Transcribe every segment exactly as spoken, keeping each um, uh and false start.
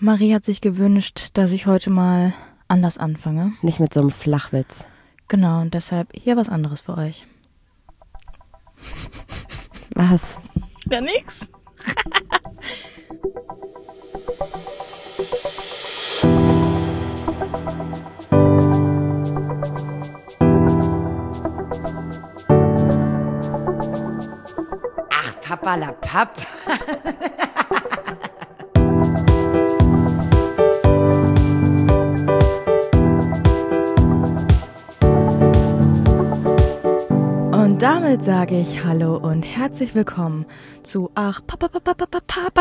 Marie hat sich gewünscht, dass ich heute mal anders anfange. Nicht mit so einem Flachwitz. Genau, und deshalb hier was anderes für euch. Was? Ja, nix. Ach, Papalapap. Und damit sage ich Hallo und herzlich willkommen zu Ach Papapapapapapapap.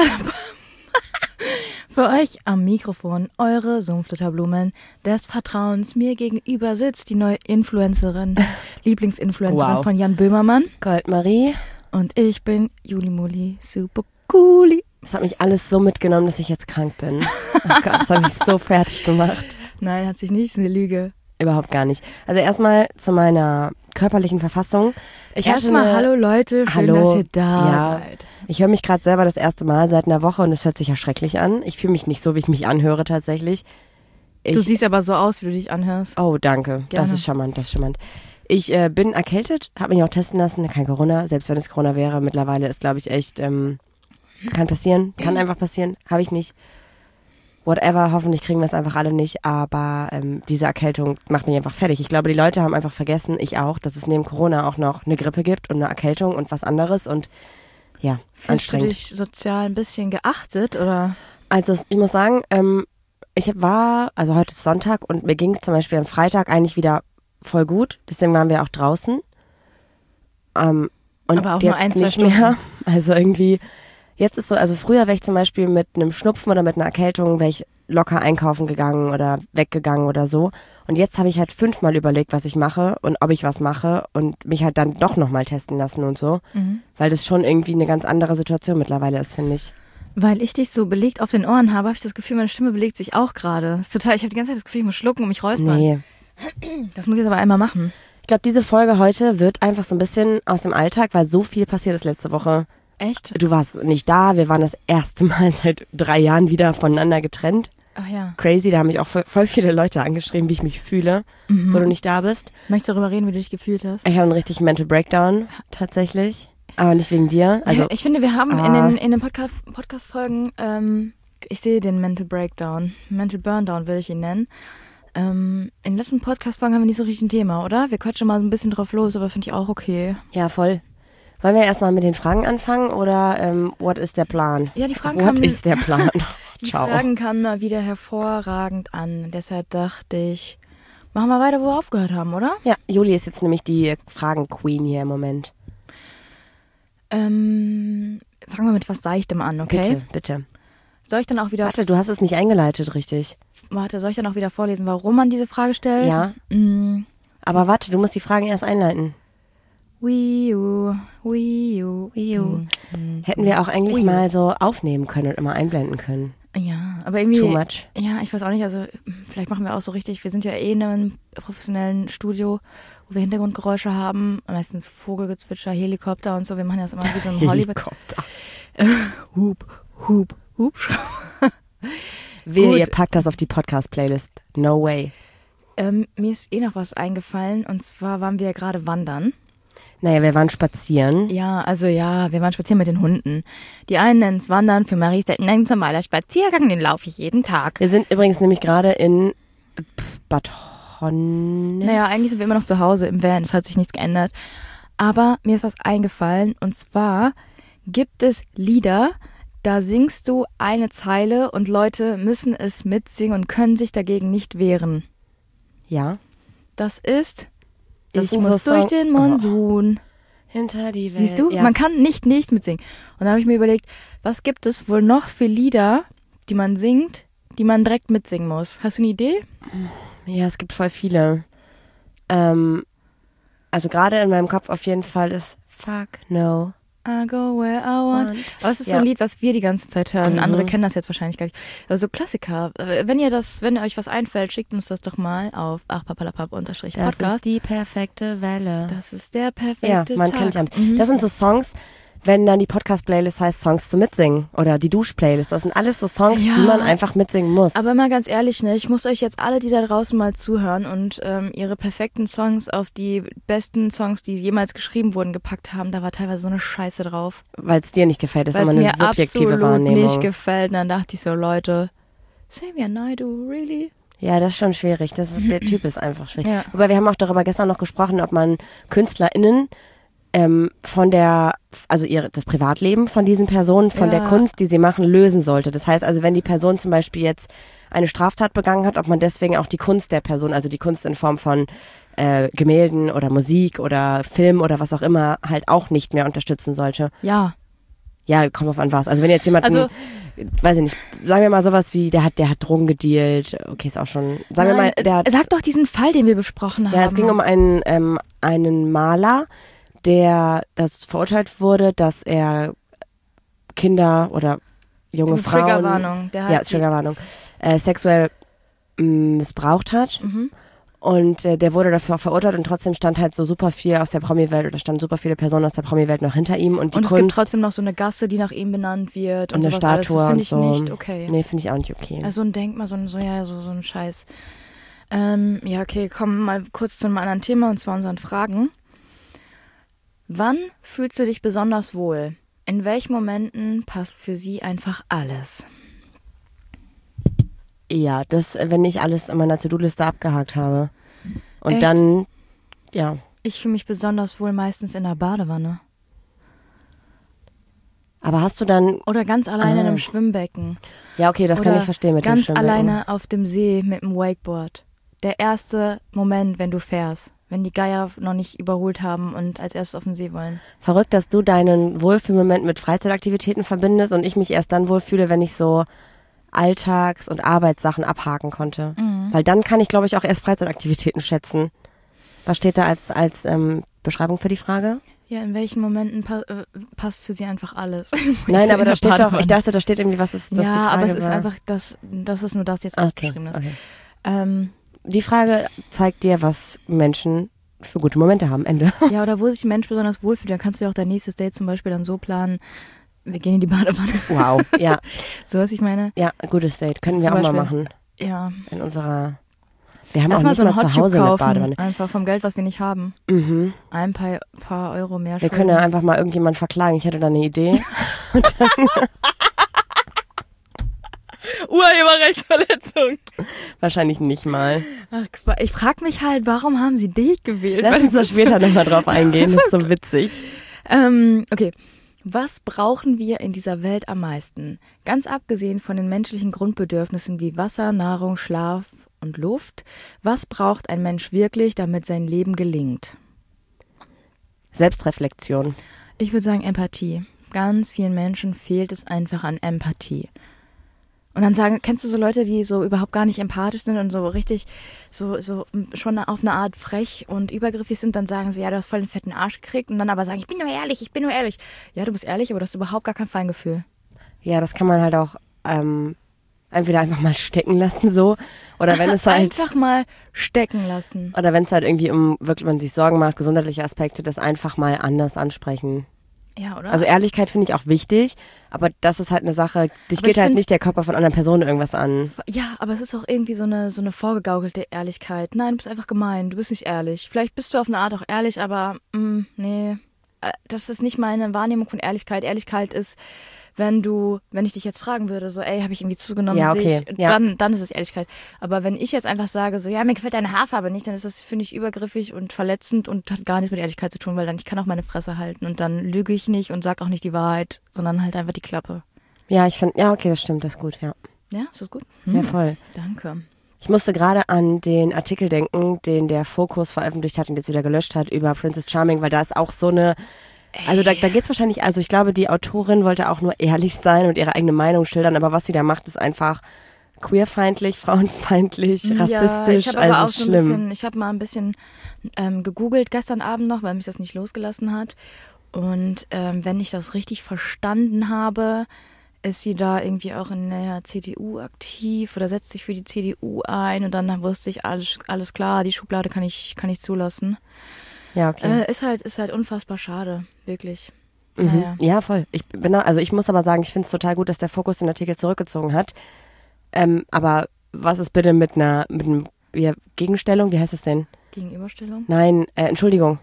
Für euch am Mikrofon eure Sumpfdotterblumen des Vertrauens. Mir gegenüber sitzt die neue Influencerin, Lieblingsinfluencerin Wow. von Jan Böhmermann. Goldmarie. Und ich bin Juli Muli, super cooli. Das hat mich alles so mitgenommen, dass ich jetzt krank bin. Oh Gott, das hat mich so fertig gemacht. Nein, hat sich nicht, ist eine Lüge. Überhaupt gar nicht. Also erstmal zu meiner körperlichen Verfassung. Ich hatte Erstmal eine- hallo Leute, schön, Hallo. dass ihr da Ja. seid. Ich höre mich gerade selber das erste Mal seit einer Woche und es hört sich ja schrecklich an. Ich fühle mich nicht so, wie ich mich anhöre tatsächlich. Ich, Du siehst aber so aus, wie du dich anhörst. Oh, danke. Gerne. Das ist charmant, das ist charmant. Ich äh, bin erkältet, habe mich auch testen lassen, kein Corona, selbst wenn es Corona wäre. Mittlerweile ist, glaube ich, echt, ähm, kann passieren, kann einfach passieren, habe ich nicht. Whatever, hoffentlich kriegen wir es einfach alle nicht, aber ähm, diese Erkältung macht mich einfach fertig. Ich glaube, die Leute haben einfach vergessen, ich auch, dass es neben Corona auch noch eine Grippe gibt und eine Erkältung und was anderes und ja, Fühlst du anstrengend. dich sozial ein bisschen geachtet, oder? Also ich muss sagen, ähm, ich war, also heute ist Sonntag und mir ging es zum Beispiel am Freitag eigentlich wieder voll gut, deswegen waren wir auch draußen. Ähm, und Aber auch jetzt nur ein, zwei nicht Stunden. mehr. Also irgendwie, jetzt ist so, also früher wäre ich zum Beispiel mit einem Schnupfen oder mit einer Erkältung, wäre ich locker einkaufen gegangen oder weggegangen oder so. Und jetzt habe ich halt fünfmal überlegt, was ich mache und ob ich was mache und mich halt dann doch nochmal testen lassen und so. Mhm. Weil das schon irgendwie eine ganz andere Situation mittlerweile ist, finde ich. Weil ich dich so belegt auf den Ohren habe, habe ich das Gefühl, meine Stimme belegt sich auch gerade. Ist total, ich habe die ganze Zeit das Gefühl, ich muss schlucken und mich räuspern. Nee. Das muss ich jetzt aber einmal machen. Ich glaube, diese Folge heute wird einfach so ein bisschen aus dem Alltag, weil so viel passiert ist letzte Woche. Echt? Du warst nicht da, wir waren das erste Mal seit drei Jahren wieder voneinander getrennt. Ach ja. Crazy, da haben mich auch voll, voll viele Leute angeschrieben, wie ich mich fühle, Mhm. wo du nicht da bist. Möchtest du darüber reden, wie du dich gefühlt hast? Ich hatte einen richtigen Mental Breakdown, tatsächlich. Aber nicht wegen dir. Also, ich finde, wir haben in ah. den, in den Podcast, Podcast-Folgen, ähm, ich sehe den Mental Breakdown, Mental Burndown will ich ihn nennen. Ähm, in den letzten Podcast-Folgen haben wir nicht so richtig ein Thema, oder? Wir quatschen mal so ein bisschen drauf los, aber finde ich auch okay. ja, voll. Wollen wir erstmal mit den Fragen anfangen oder ähm, what is der Plan? Ja, die Fragen What kamen, is der Plan? die Ciao. Fragen kamen mal wieder hervorragend an. Deshalb dachte ich, machen wir weiter, wo wir aufgehört haben, oder? Ja, Juli ist jetzt nämlich die Fragen-Queen hier im Moment. Ähm, fangen wir mit was Seichtem an, okay? Bitte, bitte. Soll ich dann auch wieder, Warte, du hast es nicht eingeleitet, richtig. warte, soll ich dann auch wieder vorlesen, warum man diese Frage stellt? Ja. Mm, Aber warte, du musst die Fragen erst einleiten. Wii U, Wii U. Wii U. Mm, mm. Hätten wir auch eigentlich Wii U. mal so aufnehmen können und immer einblenden können. Ja, aber Ist irgendwie. too much. Ja, ich weiß auch nicht, also vielleicht machen wir auch so richtig, wir sind ja eh in einem professionellen Studio, wo wir Hintergrundgeräusche haben, meistens Vogelgezwitscher, Helikopter und so, wir machen das immer wie so ein Hollywood. Helikopter. Hup, Hup, Hubschrauber. Wehe, Gut. ihr packt das auf die Podcast-Playlist. No way. Ähm, mir ist eh noch was eingefallen und zwar waren wir ja gerade wandern. Naja, wir waren spazieren. Ja, also ja, wir waren spazieren mit den Hunden. Die einen nennen es Wandern, für Marie ist das ein normaler Spaziergang, den laufe ich jeden Tag. Wir sind übrigens nämlich gerade in pff, Bad Honnef. Naja, eigentlich sind wir immer noch zu Hause im Van, es hat sich nichts geändert. Aber mir ist was eingefallen und zwar gibt es Lieder, da singst du eine Zeile und Leute müssen es mitsingen und können sich dagegen nicht wehren. Ja. Das ist Das Ich sind muss so durch Song- den Monsun. Hinter die Welt. Siehst du, Ja. man kann nicht nicht mitsingen. Und dann habe ich mir überlegt, was gibt es wohl noch für Lieder, die man singt, die man direkt mitsingen muss? Hast du eine Idee? Ja, es gibt voll viele. Ähm, also gerade in meinem Kopf auf jeden Fall ist Fuck No. I go where I want. Want. Aber es ist so Ja. ein Lied, was wir die ganze Zeit hören. Mhm. Andere kennen das jetzt wahrscheinlich gar nicht. Aber so Klassiker. Wenn ihr das, wenn euch was einfällt, schickt uns das doch mal auf achpapalapap-podcast. Das ist die perfekte Welle. Das ist der perfekte Ja, man Tag. kennt ja. Mhm. Das sind so Songs, wenn dann die Podcast-Playlist heißt Songs zum Mitsingen oder die Dusch-Playlist. Das sind alles so Songs, Ja. die man einfach mitsingen muss. Aber mal ganz ehrlich, ne, ich muss euch jetzt alle, die da draußen mal zuhören und ähm, ihre perfekten Songs auf die besten Songs, die jemals geschrieben wurden, gepackt haben, da war teilweise so eine Scheiße drauf. Weil es dir nicht gefällt, das ist Weil immer es eine mir subjektive absolut Wahrnehmung. nicht gefällt. Und dann dachte ich so, Leute, Xavier Naidoo, really? Ja, das ist schon schwierig. Das ist, der Typ ist einfach schwierig. Ja. Aber wir haben auch darüber gestern noch gesprochen, ob man KünstlerInnen ähm, von der, also ihre, das Privatleben von diesen Personen, von Ja. der Kunst, die sie machen, lösen sollte. Das heißt also, wenn die Person zum Beispiel jetzt eine Straftat begangen hat, ob man deswegen auch die Kunst der Person, also die Kunst in Form von äh, Gemälden oder Musik oder Film oder was auch immer, halt auch nicht mehr unterstützen sollte. Ja. Ja, kommt drauf an was. Also wenn jetzt jemand, Also- weiß ich nicht, sagen wir mal sowas wie, der hat, der hat Drogen gedealt, okay, ist auch schon, sagen wir Nein, mal, der hat, äh, sag doch diesen Fall, den wir besprochen haben. ja, es ging um einen, ähm, einen Maler, der das verurteilt wurde, dass er Kinder oder junge Frauen, Triggerwarnung. Der hat ja, die- Triggerwarnung, äh, sexuell mh, missbraucht hat. Mhm. Und äh, der wurde dafür auch verurteilt und trotzdem stand halt so super viel aus der Promi-Welt oder standen super viele Personen aus der Promi-Welt noch hinter ihm und die Und es Kunst gibt trotzdem noch so eine Gasse, die nach ihm benannt wird. Und, und eine sowas alles. Statue Das finde und ich so. nicht okay. Nee, finde ich auch nicht okay. Also ein Denkmal, so ein, so, ja, so, so ein Scheiß. Ähm, ja, okay, kommen wir mal kurz zu einem anderen Thema, und zwar unseren Fragen. Wann fühlst du dich besonders wohl? In welchen Momenten passt für sie einfach alles? Ja, das, äh, wenn ich alles an meiner To-Do-Liste abgehakt habe. Und Echt? dann, ja. Ich fühle mich besonders wohl meistens in der Badewanne. Aber hast du dann, Oder ganz alleine in Ah. einem Schwimmbecken. ja okay, das kann Oder ich verstehen mit dem ganz Schwimmbecken. alleine auf dem See mit dem Wakeboard. Der erste Moment, wenn du fährst. Wenn die Geier noch nicht überholt haben und als erstes auf den See wollen. Verrückt, dass du deinen Wohlfühlmoment mit Freizeitaktivitäten verbindest und ich mich erst dann wohlfühle, wenn ich so Alltags- und Arbeitssachen abhaken konnte. Mhm. Weil dann kann ich, glaube ich, auch erst Freizeitaktivitäten schätzen. Was steht da als, als ähm, Beschreibung für die Frage? Ja, in welchen Momenten pa äh, passt für sie einfach alles? Nein, aber In da der steht doch, Badewanne. ich dachte, da steht irgendwie, was ist das ja, die Frage aber es ist war? einfach, das, das ist nur das jetzt Okay, aufgeschrieben ist. okay. Ähm, Die Frage zeigt dir, was Menschen für gute Momente haben. Ende. ja, oder wo sich ein Mensch besonders wohlfühlt, dann kannst du ja auch dein nächstes Date zum Beispiel dann so planen, wir gehen in die Badewanne. Wow. Ja, So, was ich meine? ja, gutes Date. Können wir Zum auch mal Beispiel. machen. Ja. In unserer, wir haben Lass auch mal nicht so einen mal zu Hotchip Hause eine kaufen, Badewanne. einfach vom Geld, was wir nicht haben. Mhm. Ein paar, paar Euro mehr Wir schulden. können ja einfach mal irgendjemanden verklagen. Ich hätte da eine Idee. Urheberrechtsverletzung. Wahrscheinlich nicht mal. Ach, Qua- ich frag mich halt, warum haben sie dich gewählt? Lass Weil uns du da bist später nochmal drauf eingehen. Das ist so witzig. Ähm, okay. Was brauchen wir in dieser Welt am meisten? Ganz abgesehen von den menschlichen Grundbedürfnissen wie Wasser, Nahrung, Schlaf und Luft. Was braucht ein Mensch wirklich, damit sein Leben gelingt? Selbstreflexion. Ich würde sagen Empathie. Ganz vielen Menschen fehlt es einfach an Empathie. Und dann sagen, kennst du so Leute, die so überhaupt gar nicht empathisch sind und so richtig, so, so schon auf eine Art frech und übergriffig sind, dann sagen so, ja, du hast voll den fetten Arsch gekriegt und dann aber sagen, ich bin nur ehrlich, ich bin nur ehrlich. Ja, du bist ehrlich, aber du hast überhaupt gar kein Feingefühl. Ja, das kann man halt auch ähm, entweder einfach mal stecken lassen so. Oder wenn es halt, Einfach mal stecken lassen. oder wenn es halt irgendwie um, wirklich man sich Sorgen macht, gesundheitliche Aspekte, das einfach mal anders ansprechen. Ja, oder? Also Ehrlichkeit finde ich auch wichtig, aber das ist halt eine Sache, dich Aber geht ich halt find- nicht der Körper von anderen Personen irgendwas an. Ja, aber es ist auch irgendwie so eine, so eine vorgegaukelte Ehrlichkeit. Nein, du bist einfach gemein, du bist nicht ehrlich. Vielleicht bist du auf eine Art auch ehrlich, aber mh, nee, Äh, das ist nicht meine Wahrnehmung von Ehrlichkeit. Ehrlichkeit ist, wenn du, wenn ich dich jetzt fragen würde, so, ey, habe ich irgendwie zugenommen, Ja, sehe okay, ich, ja. dann, dann ist es Ehrlichkeit. Aber wenn ich jetzt einfach sage, so, ja, mir gefällt deine Haarfarbe nicht, dann ist das, finde ich, übergriffig und verletzend und hat gar nichts mit Ehrlichkeit zu tun, weil dann ich kann auch meine Fresse halten und dann lüge ich nicht und sag auch nicht die Wahrheit, sondern halt einfach die Klappe. Ja, ich finde, ja, okay, das stimmt, das ist gut, ja. Ja, ist das gut? Ja, Hm, voll. danke. Ich musste gerade an den Artikel denken, den der Focus veröffentlicht hat und jetzt wieder gelöscht hat über Princess Charming, weil da ist auch so eine, also da, da geht's wahrscheinlich, also ich glaube, die Autorin wollte auch nur ehrlich sein und ihre eigene Meinung schildern, aber was sie da macht, ist einfach queerfeindlich, frauenfeindlich, Ja, rassistisch, ich habe aber also auch so ein schlimm. bisschen, ich habe mal ein bisschen ähm, gegoogelt gestern Abend noch, weil mich das nicht losgelassen hat. Und ähm, wenn ich das richtig verstanden habe, ist sie da irgendwie auch in der C D U aktiv oder setzt sich für die C D U ein und dann wusste ich, alles, alles klar, die Schublade kann ich, kann ich zulassen. Ja, okay. Äh, ist halt, ist halt unfassbar schade, wirklich. Mhm. Naja. Ja, voll. Ich bin, also ich muss aber sagen, ich finde es total gut, dass der Fokus den Artikel zurückgezogen hat. Ähm, aber was ist bitte mit einer mit einem wie, Gegenstellung? Wie heißt es denn? Gegenüberstellung? Nein, äh, Entschuldigung.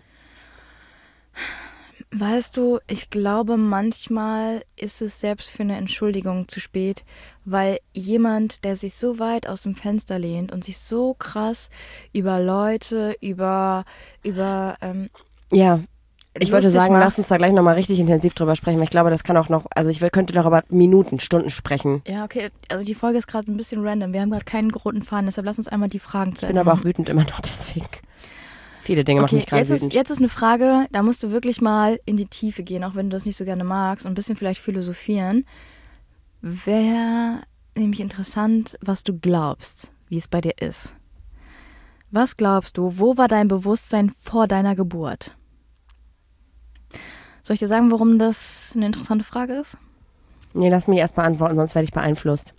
Weißt du, ich glaube, manchmal ist es selbst für eine Entschuldigung zu spät, weil jemand, der sich so weit aus dem Fenster lehnt und sich so krass über Leute, über, über, ähm, Ja, ich wollte lustig sagen, macht. lass uns da gleich nochmal richtig intensiv drüber sprechen, weil ich glaube, das kann auch noch, also ich will, könnte darüber Minuten, Stunden sprechen. Ja, okay, also die Folge ist gerade ein bisschen random. Wir haben gerade keinen roten Faden, deshalb lass uns einmal die Fragen zu Ich bin Ende aber auch machen. wütend immer noch deswegen. Viele Dinge machen Okay, mich gerade jetzt ist, wütend. jetzt ist eine Frage, da musst du wirklich mal in die Tiefe gehen, auch wenn du das nicht so gerne magst und ein bisschen vielleicht philosophieren. Wäre nämlich interessant, was du glaubst, wie es bei dir ist. Was glaubst du, wo war dein Bewusstsein vor deiner Geburt? Soll ich dir sagen, warum das eine interessante Frage ist? Nee, lass mich erst beantworten, sonst werde ich beeinflusst.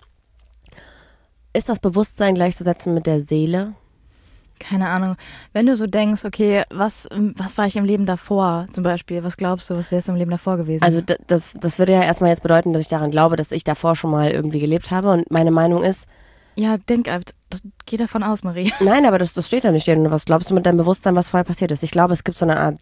Ist das Bewusstsein gleichzusetzen mit der Seele? Keine Ahnung. Wenn du so denkst, okay, was, was war ich im Leben davor zum Beispiel? Was glaubst du, was wärst du im Leben davor gewesen? Also d- das, das würde ja erstmal jetzt bedeuten, dass ich daran glaube, dass ich davor schon mal irgendwie gelebt habe. Und meine Meinung ist, ja, denk einfach, geh davon aus, Marie. nein, aber das, das steht da nicht. Was glaubst du mit deinem Bewusstsein, was vorher passiert ist? Ich glaube, es gibt so eine Art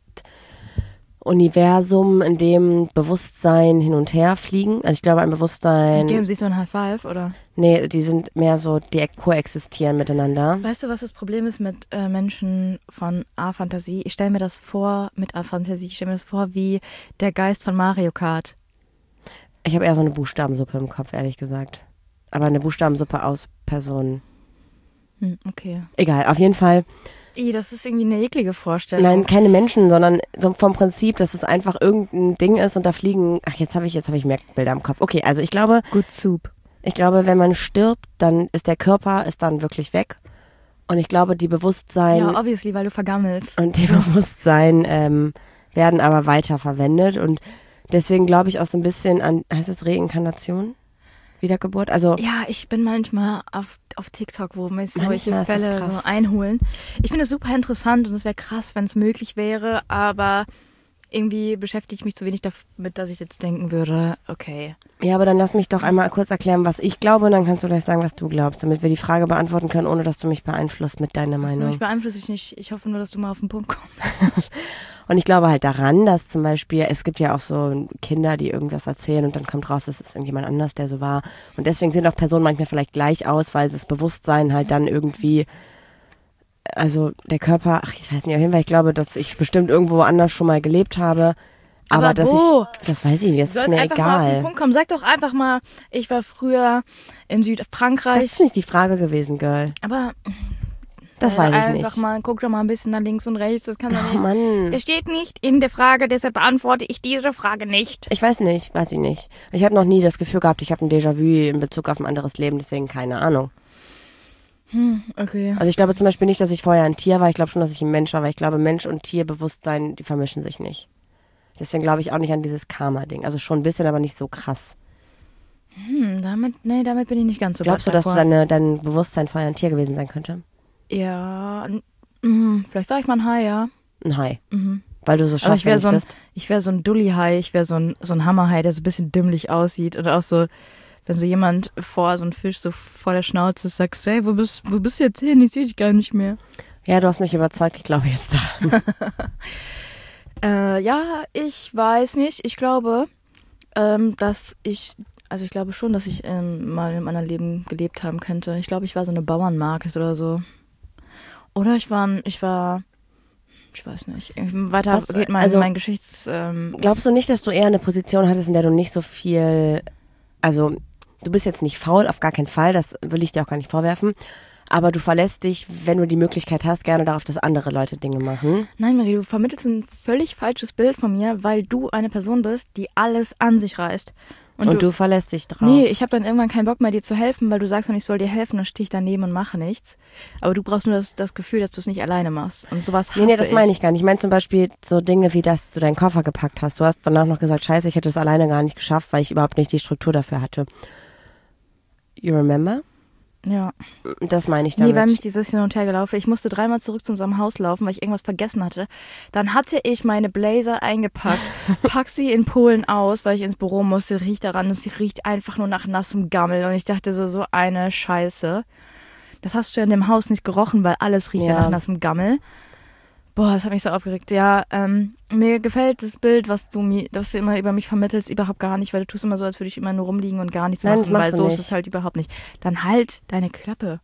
Universum, in dem Bewusstsein hin und her fliegen. Also ich glaube, ein Bewusstsein... Geben sie so ein High Five, oder? Nee, die sind mehr so, die koexistieren miteinander. Weißt du, was das Problem ist mit äh, Menschen von A-Fantasie? Ich stelle mir das vor, mit A-Fantasie, ich stelle mir das vor wie der Geist von Mario Kart. Ich habe eher so eine Buchstabensuppe im Kopf, ehrlich gesagt. Aber eine Buchstabensuppe aus Personen. Hm, okay. Egal, auf jeden Fall. I, das ist irgendwie eine eklige Vorstellung. Nein, keine Menschen, sondern so vom Prinzip, dass es einfach irgendein Ding ist und da fliegen, ach, jetzt habe ich, jetzt habe ich mehr Bilder im Kopf. Okay, also ich glaube, Good soup. ich glaube, wenn man stirbt, dann ist der Körper ist dann wirklich weg. Und ich glaube, die Bewusstsein Ja, obviously, weil du vergammelst. und die Bewusstsein ähm, werden aber weiter verwendet und deswegen glaube ich auch so ein bisschen an, heißt es Reinkarnation? Wiedergeburt? Also Ja, ich bin manchmal auf, auf TikTok, wo mir solche Manchmal ist das Fälle krass. so einholen. Ich finde es super interessant und es wäre krass, wenn es möglich wäre, aber irgendwie beschäftige ich mich zu wenig damit, dass ich jetzt denken würde, okay. ja, aber dann lass mich doch einmal kurz erklären, was ich glaube und dann kannst du gleich sagen, was du glaubst, damit wir die Frage beantworten können, ohne dass du mich beeinflusst mit deiner Das Meinung. mich beeinflusse ich nicht. Ich hoffe nur, dass du mal auf den Punkt kommst. Und ich glaube halt daran, dass zum Beispiel, es gibt ja auch so Kinder, die irgendwas erzählen und dann kommt raus, es ist irgendjemand anders, der so war. Und deswegen sehen auch Personen manchmal vielleicht gleich aus, weil das Bewusstsein halt dann irgendwie, also der Körper, ach ich weiß nicht, auf jeden Fall, ich glaube, dass ich bestimmt irgendwo anders schon mal gelebt habe. Aber, Aber dass wo? ich, das weiß ich nicht, das Du ist sollst mir einfach mal auf den egal. Punkt kommen. Sag doch einfach mal, ich war früher in Das Südfrankreich. ist nicht die Frage gewesen, Girl. Aber Das äh, weiß ich einfach nicht. mal, guck doch mal ein bisschen nach links und rechts. Das kann doch Oh nicht. Mann. Das steht nicht in der Frage, deshalb beantworte ich diese Frage nicht. Ich weiß nicht, weiß ich nicht. Ich habe noch nie das Gefühl gehabt, ich habe ein Déjà-vu in Bezug auf ein anderes Leben, deswegen keine Ahnung. Hm, okay. Also ich glaube zum Beispiel nicht, dass ich vorher ein Tier war, ich glaube schon, dass ich ein Mensch war, weil ich glaube, Mensch und Tierbewusstsein, die vermischen sich nicht. Deswegen glaube ich auch nicht an dieses Karma-Ding. Also schon ein bisschen, aber nicht so krass. Hm, damit, nee, damit bin ich nicht ganz so Glaubst du, dass du d'accord. deine, dein Bewusstsein vorher ein Tier gewesen sein könnte? Ja, n- mhm, vielleicht war ich mal ein Hai, ja. Ein Hai. Mhm. Weil du so Aber ich wäre scharfsinnig so ein, bist. ich wäre so ein Dulli-Hai, ich wäre so ein, so ein Hammerhai, der so ein bisschen dümmlich aussieht. Und auch so, wenn so jemand vor so ein Fisch so vor der Schnauze ist, sagst du, hey, wo bist, wo bist du jetzt hin? Ich sehe dich gar nicht mehr. Ja, du hast mich überzeugt, ich glaube jetzt daran. Äh, ja, ich weiß nicht. Ich glaube, ähm, dass ich, also ich glaube schon, dass ich ähm, mal in einem anderen Leben gelebt haben könnte. Ich glaube, ich war so eine Bauernmarkt oder so. Oder ich war, ein- ich war, ich weiß nicht. Weiter Was, geht mein, also- mein Geschichts... Ähm, Glaubst du nicht, dass du eher eine Position hattest, in der du nicht so viel, also du bist jetzt nicht faul, auf gar keinen Fall, das will ich dir auch gar nicht vorwerfen, aber du verlässt dich, wenn du die Möglichkeit hast, gerne darauf, dass andere Leute Dinge machen. Nein, Marie, du vermittelst ein völlig falsches Bild von mir, weil du eine Person bist, die alles an sich reißt. Und, du, verlässt dich drauf. Nee, ich habe dann irgendwann keinen Bock mehr, dir zu helfen, weil du sagst dann, ich soll dir helfen, dann stehe ich daneben und mache nichts. Aber du brauchst nur das, das Gefühl, dass du es nicht alleine machst. Und sowas hasse Nee, nee, das ich. meine ich gar nicht. Ich meine zum Beispiel so Dinge wie, dass du deinen Koffer gepackt hast. Du hast danach noch gesagt, scheiße, ich hätte es alleine gar nicht geschafft, weil ich überhaupt nicht die Struktur dafür hatte. You remember? Ja. Das meine ich damit. Nee, weil mich dieses hin und her gelaufen. Ich musste dreimal zurück zu unserem Haus laufen, weil ich irgendwas vergessen hatte. Dann hatte ich meine Blazer eingepackt, pack sie in Polen aus, weil ich ins Büro musste, riecht daran, es riecht einfach nur nach nassem Gammel. Und ich dachte so, so eine Scheiße. Das hast du ja in dem Haus nicht gerochen, weil alles riecht ja, ja nach nassem Gammel. Boah, das hat mich so aufgeregt. Ja, ähm, mir gefällt das Bild, was du mir, was du immer über mich vermittelst, überhaupt gar nicht, weil du tust immer so, als würde ich immer nur rumliegen und gar nichts Nein, machen, das weil machst so du ist nicht. es halt überhaupt nicht. Dann halt deine Klappe.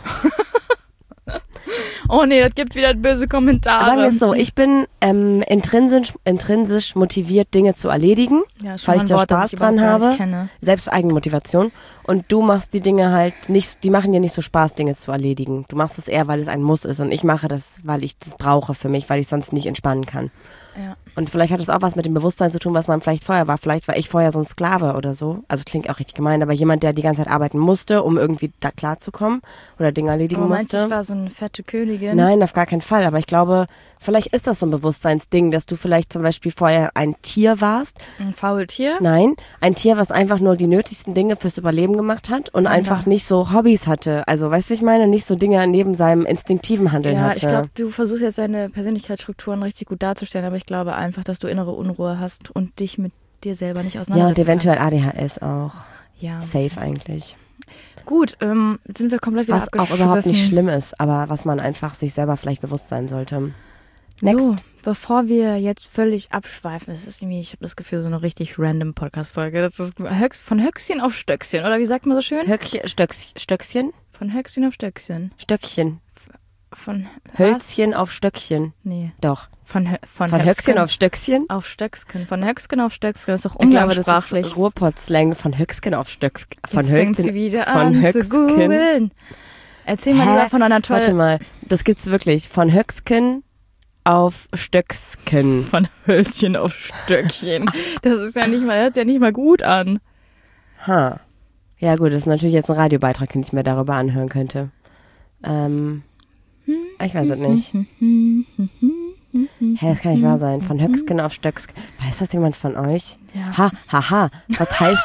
Oh nee, das gibt wieder böse Kommentare. Sagen wir es so, ich bin ähm, intrinsisch, intrinsisch motiviert, Dinge zu erledigen, ja, schon weil ich ein da Wort, Spaß das ich überhaupt dran gar nicht habe. kenne. Selbst Eigenmotivation. Und du machst die Dinge halt nicht, die machen dir nicht so Spaß, Dinge zu erledigen. Du machst es eher, weil es ein Muss ist. Und ich mache das, weil ich das brauche für mich, weil ich sonst nicht entspannen kann. Ja. Und vielleicht hat es auch was mit dem Bewusstsein zu tun, was man vielleicht vorher war. Vielleicht war ich vorher so ein Sklave oder so. Also klingt auch richtig gemein, aber jemand, der die ganze Zeit arbeiten musste, um irgendwie da klarzukommen oder Dinge erledigen Aber meinst musste. du, ich war so eine fette Königin? Nein, auf gar keinen Fall. Aber ich glaube, vielleicht ist das so ein Bewusstseinsding, dass du vielleicht zum Beispiel vorher ein Tier warst. Ein Faultier? Nein, ein Tier, was einfach nur die nötigsten Dinge fürs Überleben gemacht hat und Ja. einfach nicht so Hobbys hatte. Also, weißt du, wie ich meine? Nicht so Dinge neben seinem instinktiven Handeln Ja, hatte. ich glaube, du versuchst jetzt deine Persönlichkeitsstrukturen richtig gut darzustellen, aber ich glaube einfach, dass du innere Unruhe hast und dich mit dir selber nicht Ja, auseinandersetzt. und eventuell A D H S auch. Ja. Safe eigentlich. Gut, ähm, jetzt sind wir komplett wieder Was auch abgeschwiffen. überhaupt nicht schlimm ist, aber was man einfach sich selber vielleicht bewusst sein sollte. Next. So, bevor wir jetzt völlig abschweifen, das ist irgendwie, ich habe das Gefühl, so eine richtig random Podcast-Folge. Das ist Höchst, von Höchstchen auf Stöckchen, oder wie sagt man so schön? Höckchen, Stöcks, Stöckchen? Von Höchstchen auf Stöckchen. Stöckchen. Von Hölzchen auf Stöckchen. Nee. Doch. Von, Hö von, Von Höchstchen auf Stöckchen? auf Stöcksken. Von Höchstgen auf Stöcksken. Das ist doch Ich glaube, das umgangssprachlich. ist Ruhrpott-Slang von Höchstgen auf Stöcksken. Von Jetzt fängt sie Hölzchen, wieder von an Höcksken. zu googeln. Erzähl mal lieber von einer Warte tollen... mal, das gibt's wirklich. Von Höcksken auf Stöcksken. Von Hölzchen auf Stöckchen. Das ist ja nicht mal, hört ja nicht mal gut an. Ha. Ja gut, das ist natürlich jetzt ein Radiobeitrag, den ich mir darüber anhören könnte. Ähm, ich weiß es nicht. Hä, das kann nicht wahr sein. Von Höcksken auf Stöcksken. Weiß das jemand von euch? Ja. Ha, ha, ha. Was heißt...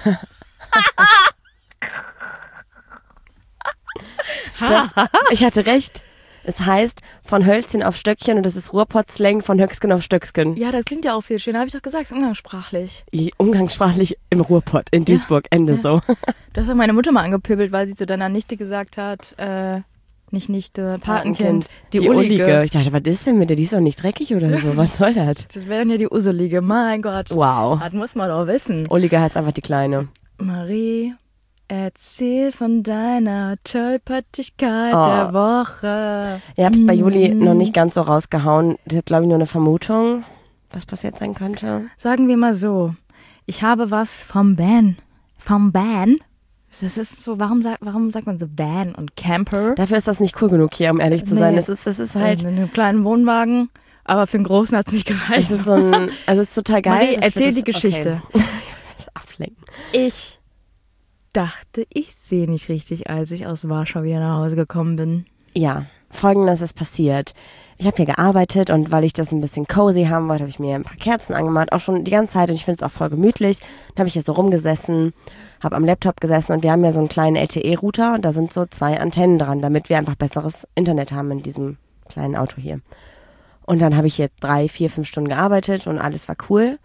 das, ich hatte recht. Es heißt von Hölzchen auf Stöckchen und das ist Ruhrpott-Slang von Höcksken auf Stöcksken. Ja, das klingt ja auch viel schöner. Habe ich doch gesagt, ist umgangssprachlich. Umgangssprachlich im Ruhrpott, in Duisburg, Ende Ja. so. Du hast ja meine Mutter mal angepöbelt, weil sie zu deiner Nichte gesagt hat, äh, nicht Nichte, Patenkind, die, die Ullige. Ullige. Ich dachte, was ist denn mit der? Die ist doch nicht dreckig oder so. Was soll das? Das wäre dann ja die Uselige. Mein Gott. Wow. Das muss man doch wissen. Ullige heißt einfach die Kleine. Marie, erzähl von deiner Tollpatschigkeit Oh. der Woche. Ihr habt es bei Juli Mhm. noch nicht ganz so rausgehauen. Das ist, glaube ich, nur eine Vermutung, was passiert sein könnte. Sagen wir mal so, ich habe was vom Van. Vom Van? Das ist so, warum, sag, warum sagt man so Van und Camper? Dafür ist das nicht cool genug hier, um ehrlich zu Nee. sein. Es ist, es ist halt, In einem kleinen Wohnwagen, aber für den Großen hat es nicht gereicht. es ist so ein, also es ist total geil. Marie, Das erzähl wird die das- Geschichte. Okay. Ich will ablenken. Ich dachte, ich sehe nicht richtig, als ich aus Warschau wieder nach Hause gekommen bin. Ja, Folgendes ist passiert. Ich habe hier gearbeitet und weil ich das ein bisschen cozy haben wollte, habe ich mir ein paar Kerzen angemacht, auch schon die ganze Zeit und ich finde es auch voll gemütlich. Dann habe ich hier so rumgesessen, habe am Laptop gesessen und wir haben ja so einen kleinen L T E-Router und da sind so zwei Antennen dran, damit wir einfach besseres Internet haben in diesem kleinen Auto hier. Und dann habe ich jetzt drei, vier, fünf Stunden gearbeitet und alles war cool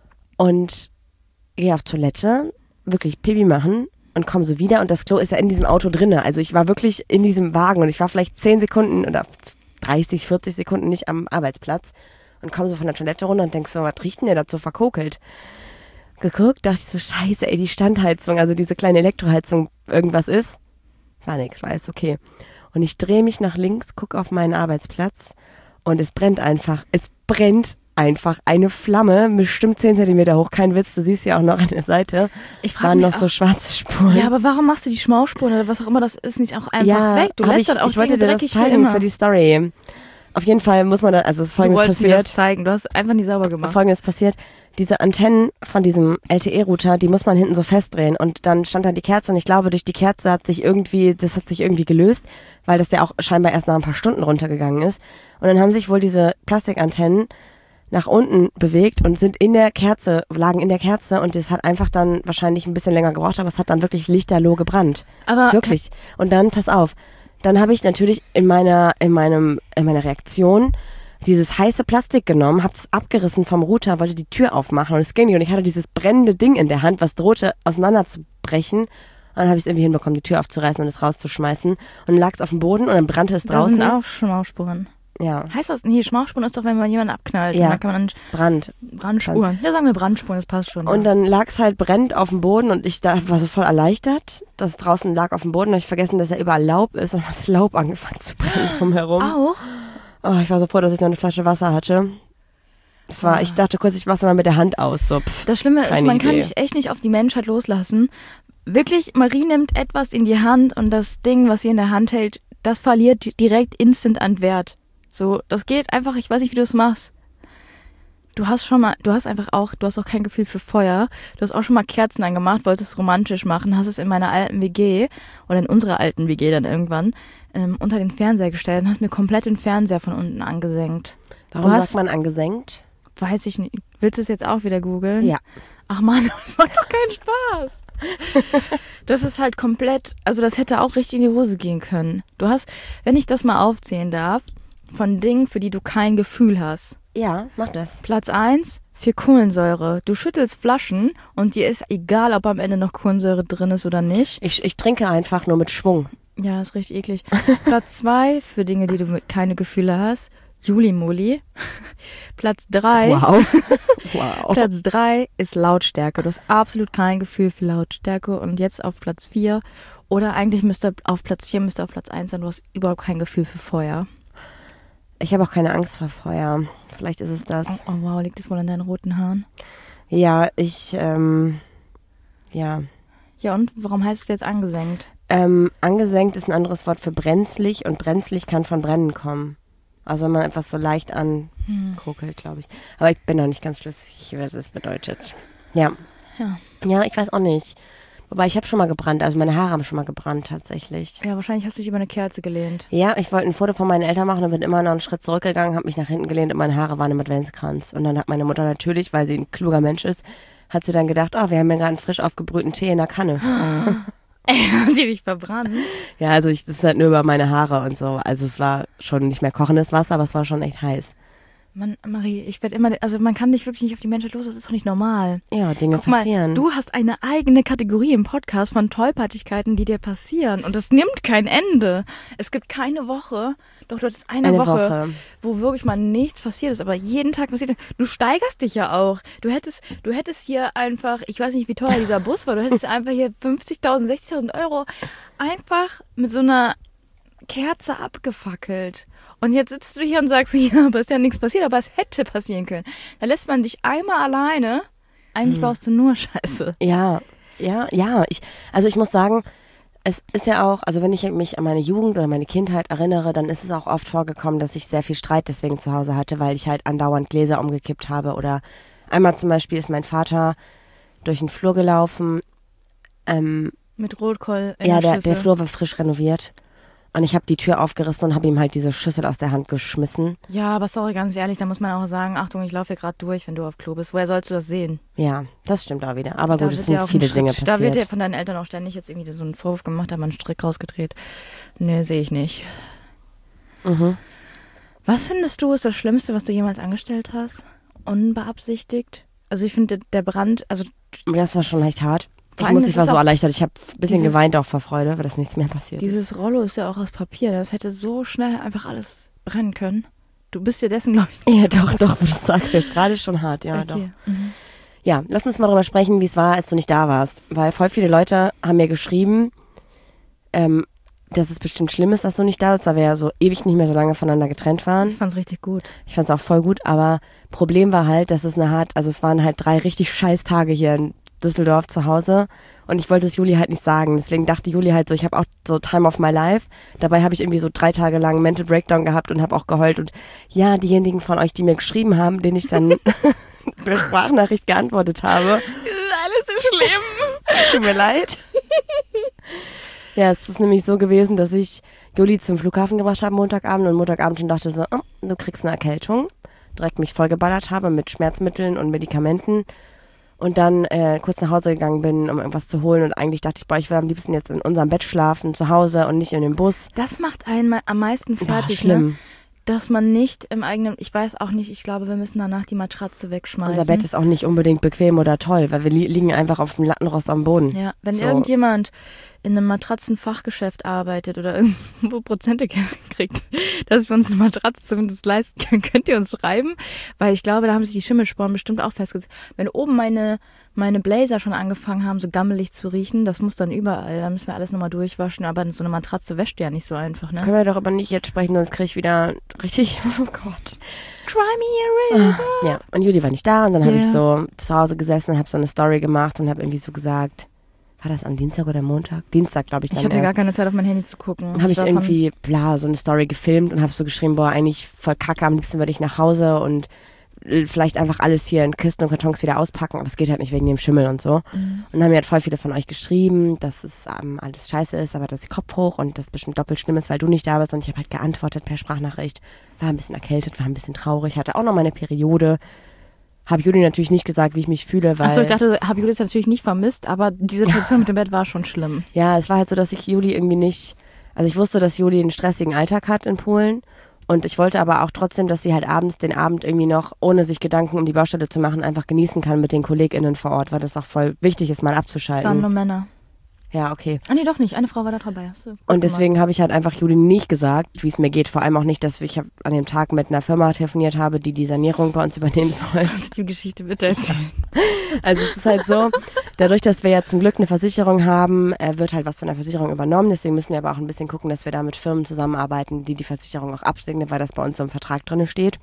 und gehe auf Toilette, wirklich Pipi machen und komme so wieder und das Klo ist ja in diesem Auto drinne. Also ich war wirklich in diesem Wagen und ich war vielleicht zehn Sekunden oder dreißig, vierzig Sekunden nicht am Arbeitsplatz und komme so von der Toilette runter und denk so, was riecht denn der dazu verkokelt? Geguckt, dachte ich so, scheiße, ey, die Standheizung, also diese kleine Elektroheizung, irgendwas ist. War nix, war alles okay. Und ich drehe mich nach links, gucke auf meinen Arbeitsplatz und es brennt einfach. Es brennt einfach eine Flamme, bestimmt zehn Zentimeter hoch, kein Witz, du siehst ja auch noch an der Seite, Ich frage waren mich noch so auch, schwarze Spuren. ja, aber warum machst du die Schmausspuren oder was auch immer das ist nicht auch einfach ja, weg? Du hab lässt ich, dann auch ich wollte Dinge dir das dreckig für zeigen immer. für die Story. Auf jeden Fall muss man da, also es ist Du Folgendes wolltest mir das passiert. zeigen, du hast einfach nie sauber gemacht. Folgendes passiert, diese Antennen von diesem L T E-Router, die muss man hinten so festdrehen und dann stand da die Kerze und ich glaube, durch die Kerze hat sich irgendwie, das hat sich irgendwie gelöst, weil das ja auch scheinbar erst nach ein paar Stunden runtergegangen ist und dann haben sich wohl diese Plastikantennen nach unten bewegt und sind in der Kerze, lagen in der Kerze und es hat einfach dann wahrscheinlich ein bisschen länger gebraucht, aber es hat dann wirklich lichterloh gebrannt. Aber wirklich. Und dann, pass auf, dann habe ich natürlich in meiner, in meinem, in meiner Reaktion dieses heiße Plastik genommen, habe es abgerissen vom Router, wollte die Tür aufmachen und es ging nicht und ich hatte dieses brennende Ding in der Hand, was drohte auseinanderzubrechen. Und dann habe ich es irgendwie hinbekommen, die Tür aufzureißen und es rauszuschmeißen und dann lag es auf dem Boden und dann brannte es draußen. Da sind auch Schmauchspuren. Ja. Heißt das? Nee, Schmauchspuren ist doch, wenn man jemanden abknallt. Ja. Dann kann man dann Brand. Brandspuren. Ja, sagen wir Brandspuren, das passt schon. Und ja. dann lag es halt brennend auf dem Boden und ich da war so voll erleichtert, dass es draußen lag auf dem Boden. Und ich vergessen, dass ja überall Laub ist und hat das Laub angefangen zu brennen drumherum. Auch? Oh, ich war so froh, dass ich noch eine Flasche Wasser hatte. Es war, Oh. ich dachte kurz, ich wasser mal mit der Hand aus. So, pff, Das Schlimme ist, keine man kann Idee. dich echt nicht auf die Menschheit loslassen. Wirklich, Marie nimmt etwas in die Hand und das Ding, was sie in der Hand hält, das verliert direkt instant an Wert. So, das geht einfach, ich weiß nicht, wie du es machst. Du hast schon mal, du hast einfach auch, du hast auch kein Gefühl für Feuer. Du hast auch schon mal Kerzen angemacht, wolltest es romantisch machen, hast es in meiner alten W G oder in unserer alten W G dann irgendwann ähm, unter den Fernseher gestellt und hast mir komplett den Fernseher von unten angesenkt. Warum du hast- sagt man angesenkt? Weiß ich nicht. Willst du es jetzt auch wieder googeln? Ja. Ach Mann, das macht doch keinen Spaß. Das ist halt komplett, also das hätte auch richtig in die Hose gehen können. Du hast, wenn ich das mal aufzählen darf, von Dingen, für die du kein Gefühl hast. Ja, mach das. Platz eins, für Kohlensäure. Du schüttelst Flaschen und dir ist egal, ob am Ende noch Kohlensäure drin ist oder nicht. Ich, ich trinke einfach nur mit Schwung. Ja, ist richtig eklig. Platz zwei, für Dinge, die du mit keine Gefühle hast. Juli-Muli. Platz drei. Wow. wow. Platz drei ist Lautstärke. Du hast absolut kein Gefühl für Lautstärke. Und jetzt auf Platz vier. Oder eigentlich müsste auf Platz vier, müsste auf Platz eins sein. Du hast überhaupt kein Gefühl für Feuer. Ich habe auch keine Angst vor Feuer. Vielleicht ist es das. Oh, oh wow, liegt das wohl an deinen roten Haaren? Ja, ich, ähm, ja. Ja, und warum heißt es jetzt angesenkt? Ähm, angesenkt ist ein anderes Wort für brenzlig und brenzlig kann von brennen kommen. Also wenn man etwas so leicht ankokelt, glaube ich. Aber ich bin noch nicht ganz schlüssig, was es bedeutet. Ja. Ja. Ja, ich weiß auch nicht. Wobei ich habe schon mal gebrannt, also meine Haare haben schon mal gebrannt tatsächlich. Ja, wahrscheinlich hast du dich über eine Kerze gelehnt. Ja, ich wollte ein Foto von meinen Eltern machen und bin immer noch einen Schritt zurückgegangen, habe mich nach hinten gelehnt und meine Haare waren im Adventskranz. Und dann hat meine Mutter natürlich, weil sie ein kluger Mensch ist, hat sie dann gedacht, oh, wir haben ja gerade einen frisch aufgebrühten Tee in der Kanne. Hat sie dich verbrannt? Ja, also ich, das ist halt nur über meine Haare und so. Also es war schon nicht mehr kochendes Wasser, aber es war schon echt heiß. Mann, Marie, ich werde immer, also man kann dich wirklich nicht auf die Menschheit los, das ist doch nicht normal. Ja, Dinge Guck mal, passieren. du hast eine eigene Kategorie im Podcast von Tollpatschigkeiten, die dir passieren. Und es nimmt kein Ende. Es gibt keine Woche, doch du hattest eine, Eine Woche, Woche. wo wirklich mal nichts passiert ist, aber jeden Tag passiert. Du steigerst dich ja auch. Du hättest, du hättest hier einfach, ich weiß nicht, wie teuer dieser Bus war, du hättest einfach hier fünfzigtausend, sechzigtausend Euro einfach mit so einer Kerze abgefackelt. Und jetzt sitzt du hier und sagst, ja, aber ist ja nichts passiert, aber es hätte passieren können. Da lässt man dich einmal alleine. Eigentlich Mhm. baust du nur Scheiße. Ja, ja, ja. Ich, also ich muss sagen, es ist ja auch, also wenn ich mich an meine Jugend oder meine Kindheit erinnere, dann ist es auch oft vorgekommen, dass ich sehr viel Streit deswegen zu Hause hatte, weil ich halt andauernd Gläser umgekippt habe. Oder einmal zum Beispiel ist mein Vater durch den Flur gelaufen. Ähm, Mit Rotkohl in ja, der der, Schüssel. der Flur war frisch renoviert. Und ich habe die Tür aufgerissen und habe ihm halt diese Schüssel aus der Hand geschmissen. Ja, aber sorry, ganz ehrlich, da muss man auch sagen, Achtung, ich laufe hier gerade durch, wenn du auf Klo bist. Woher sollst du das sehen? Ja, das stimmt auch wieder. Aber Da gut, es wird sind ja auch ein viele Schritt- Dinge Da wird dir passiert. von deinen Eltern auch ständig jetzt irgendwie so einen Vorwurf gemacht, da hat man einen Strick rausgedreht. Nee, sehe ich nicht. Mhm. Was findest du ist das Schlimmste, was du jemals angestellt hast? Unbeabsichtigt? Also ich finde, der Brand, also Das war schon echt hart. Vor Ich allem, muss, das ich war ist so auch erleichtert. Ich habe ein bisschen dieses- geweint auch vor Freude, weil das nichts mehr passiert ist. dieses Rollo ist ja auch aus Papier. Das hätte so schnell einfach alles brennen können. Du bist dir dessen, glaube ich, Ja, doch, doch, du sagst jetzt gerade schon hart, ja, doch. okay. Mhm. Ja, lass uns mal darüber sprechen, wie es war, als du nicht da warst. Weil voll viele Leute haben mir geschrieben, ähm, dass es bestimmt schlimm ist, dass du nicht da bist, weil wir ja so ewig nicht mehr so lange voneinander getrennt waren. Ich fand's richtig gut. Ich fand es auch voll gut, aber Problem war halt, dass es eine hart, also es waren halt drei richtig scheiß Tage hier in Düsseldorf zu Hause und ich wollte es Juli halt nicht sagen. Deswegen dachte Juli halt so, ich habe auch so Time of my life. Dabei habe ich irgendwie so drei Tage lang Mental Breakdown gehabt und habe auch geheult. Und ja, diejenigen von euch, die mir geschrieben haben, denen ich dann per Sprachnachricht geantwortet habe, Das ist alles so schlimm. tut mir leid. Ja, es ist nämlich so gewesen, dass ich Juli zum Flughafen gebracht habe Montagabend und Montagabend schon dachte so, oh, du kriegst eine Erkältung. direkt mich vollgeballert habe mit Schmerzmitteln und Medikamenten und dann äh, kurz nach Hause gegangen bin, um irgendwas zu holen und eigentlich dachte ich, boah, ich will am liebsten jetzt in unserem Bett schlafen, zu Hause und nicht in dem Bus. Das macht einen ma- am meisten fertig, Boah, schlimm. ne? Dass man nicht im eigenen, ich weiß auch nicht, ich glaube, wir müssen danach die Matratze wegschmeißen. Unser Bett ist auch nicht unbedingt bequem oder toll, weil wir li- liegen einfach auf dem Lattenrost am Boden. Ja, wenn So. irgendjemand in einem Matratzenfachgeschäft arbeitet oder irgendwo Prozente kriegt, dass wir uns eine Matratze zumindest leisten können, könnt ihr uns schreiben, weil ich glaube, da haben sich die Schimmelsporen bestimmt auch festgesetzt. Wenn oben meine, meine Blazer schon angefangen haben, so gammelig zu riechen, das muss dann überall, da müssen wir alles nochmal durchwaschen, aber so eine Matratze wäscht ja nicht so einfach, ne? Können wir darüber nicht jetzt sprechen, sonst kriege ich wieder richtig, oh Gott. Try me a river. Ja, und Juli war nicht da und dann habe Yeah. ich so zu Hause gesessen und habe so eine Story gemacht und habe irgendwie so gesagt, war das am Dienstag oder Montag? Dienstag, glaube ich, dann Ich hatte erst. gar keine Zeit, auf mein Handy zu gucken. Dann habe ich war von- irgendwie, bla, so eine Story gefilmt und habe so geschrieben, boah, eigentlich voll kacke, am liebsten würde ich nach Hause und äh, vielleicht einfach alles hier in Kisten und Kartons wieder auspacken, aber es geht halt nicht wegen dem Schimmel und so. Mhm. Und dann haben mir halt voll viele von euch geschrieben, dass es ähm, alles scheiße ist, aber dass ich Kopf hoch und das bestimmt doppelt schlimm ist, weil du nicht da bist. Und ich habe halt geantwortet per Sprachnachricht, war ein bisschen erkältet, war ein bisschen traurig, hatte auch noch meine Periode. Habe Juli natürlich nicht gesagt, wie ich mich fühle, weil... Achso, ich dachte, habe Julis natürlich nicht vermisst, aber die Situation mit dem Bett war schon schlimm. Ja, es war halt so, dass ich Juli irgendwie nicht, also ich wusste, dass Juli einen stressigen Alltag hat in Polen und ich wollte aber auch trotzdem, dass sie halt abends den Abend irgendwie noch, ohne sich Gedanken um die Baustelle zu machen, einfach genießen kann mit den KollegInnen vor Ort, weil das auch voll wichtig ist, mal Es waren abzuschalten. nur Männer. Ja, okay. Ah nee, doch nicht. Eine Frau war da dabei. Hast du gut Und deswegen habe ich halt einfach Juli nicht gesagt, wie es mir geht. Vor allem auch nicht, dass ich hab an dem Tag mit einer Firma telefoniert habe, die die Sanierung bei uns übernehmen soll. gemacht. Die Geschichte bitte erzählen. Also es ist halt so, dadurch, dass wir ja zum Glück eine Versicherung haben, äh, wird halt was von der Versicherung übernommen. Deswegen müssen wir aber auch ein bisschen gucken, dass wir da mit Firmen zusammenarbeiten, die die Versicherung auch absegnen, weil das bei uns so im Vertrag drin steht.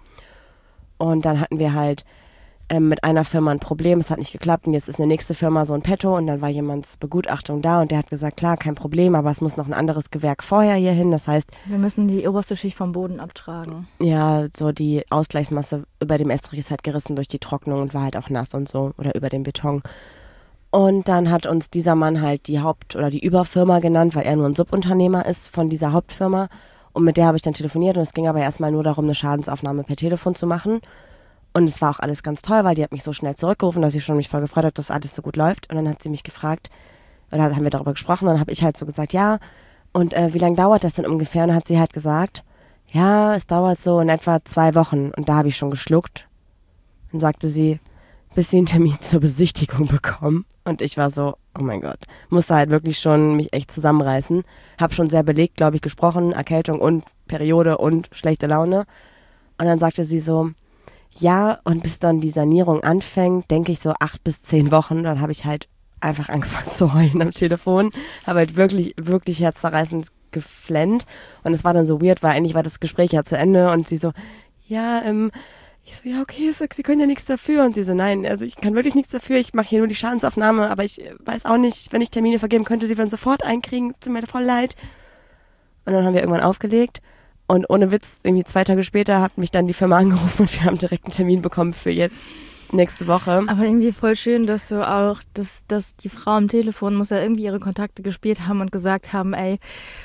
Und dann hatten wir halt ähm, mit einer Firma ein Problem, es hat nicht geklappt und jetzt ist eine nächste Firma so ein Petto und dann war jemand zur Begutachtung da und der hat gesagt, klar, kein Problem, aber es muss noch ein anderes Gewerk vorher hier hin. Das heißt, Wir müssen die oberste Schicht vom Boden abtragen. ja, so die Ausgleichsmasse über dem Estrich ist halt gerissen durch die Trocknung und war halt auch nass und so oder über dem Beton. Und dann hat uns dieser Mann halt die Haupt- oder die Überfirma genannt, weil er nur ein Subunternehmer ist von dieser Hauptfirma. Und mit der habe ich dann telefoniert und es ging aber erstmal nur darum, eine Schadensaufnahme per Telefon zu machen. Und es war auch alles ganz toll, weil die hat mich so schnell zurückgerufen, dass ich schon mich voll gefreut habe, dass alles so gut läuft. Und dann hat sie mich gefragt, oder haben wir darüber gesprochen, dann habe ich halt so gesagt, ja, und äh, wie lange dauert das denn ungefähr? Und dann hat sie halt gesagt, ja, es dauert so in etwa zwei Wochen. Und da habe ich schon geschluckt. Dann sagte sie, bis sie einen Termin zur Besichtigung bekommen. Und ich war so, oh mein Gott, musste halt wirklich schon mich echt zusammenreißen. Hab schon sehr belegt, glaube ich, gesprochen, Erkältung und Periode und schlechte Laune. Und dann sagte sie so, ja, und bis dann die Sanierung anfängt, denke ich so acht bis zehn Wochen. Dann habe ich halt einfach angefangen zu heulen am Telefon. Habe halt wirklich, wirklich herzzerreißend geflennt. Und es war dann so weird, weil eigentlich war das Gespräch ja zu Ende. Und sie so, ja, ähm, ich so, ja, okay, ich sag, Sie können ja nichts dafür. Und sie so, nein, also ich kann wirklich nichts dafür. Ich mache hier nur die Schadensaufnahme, aber ich weiß auch nicht, wenn ich Termine vergeben könnte, Sie würden sofort einkriegen. Es tut mir voll leid. Und dann haben wir irgendwann aufgelegt. Und ohne Witz, irgendwie zwei Tage später hat mich dann die Firma angerufen und wir haben direkt einen Termin bekommen für jetzt, nächste Woche. Aber irgendwie voll schön, dass du auch, dass, dass die Frau am Telefon muss ja irgendwie ihre Kontakte gespielt haben und gesagt haben, ey,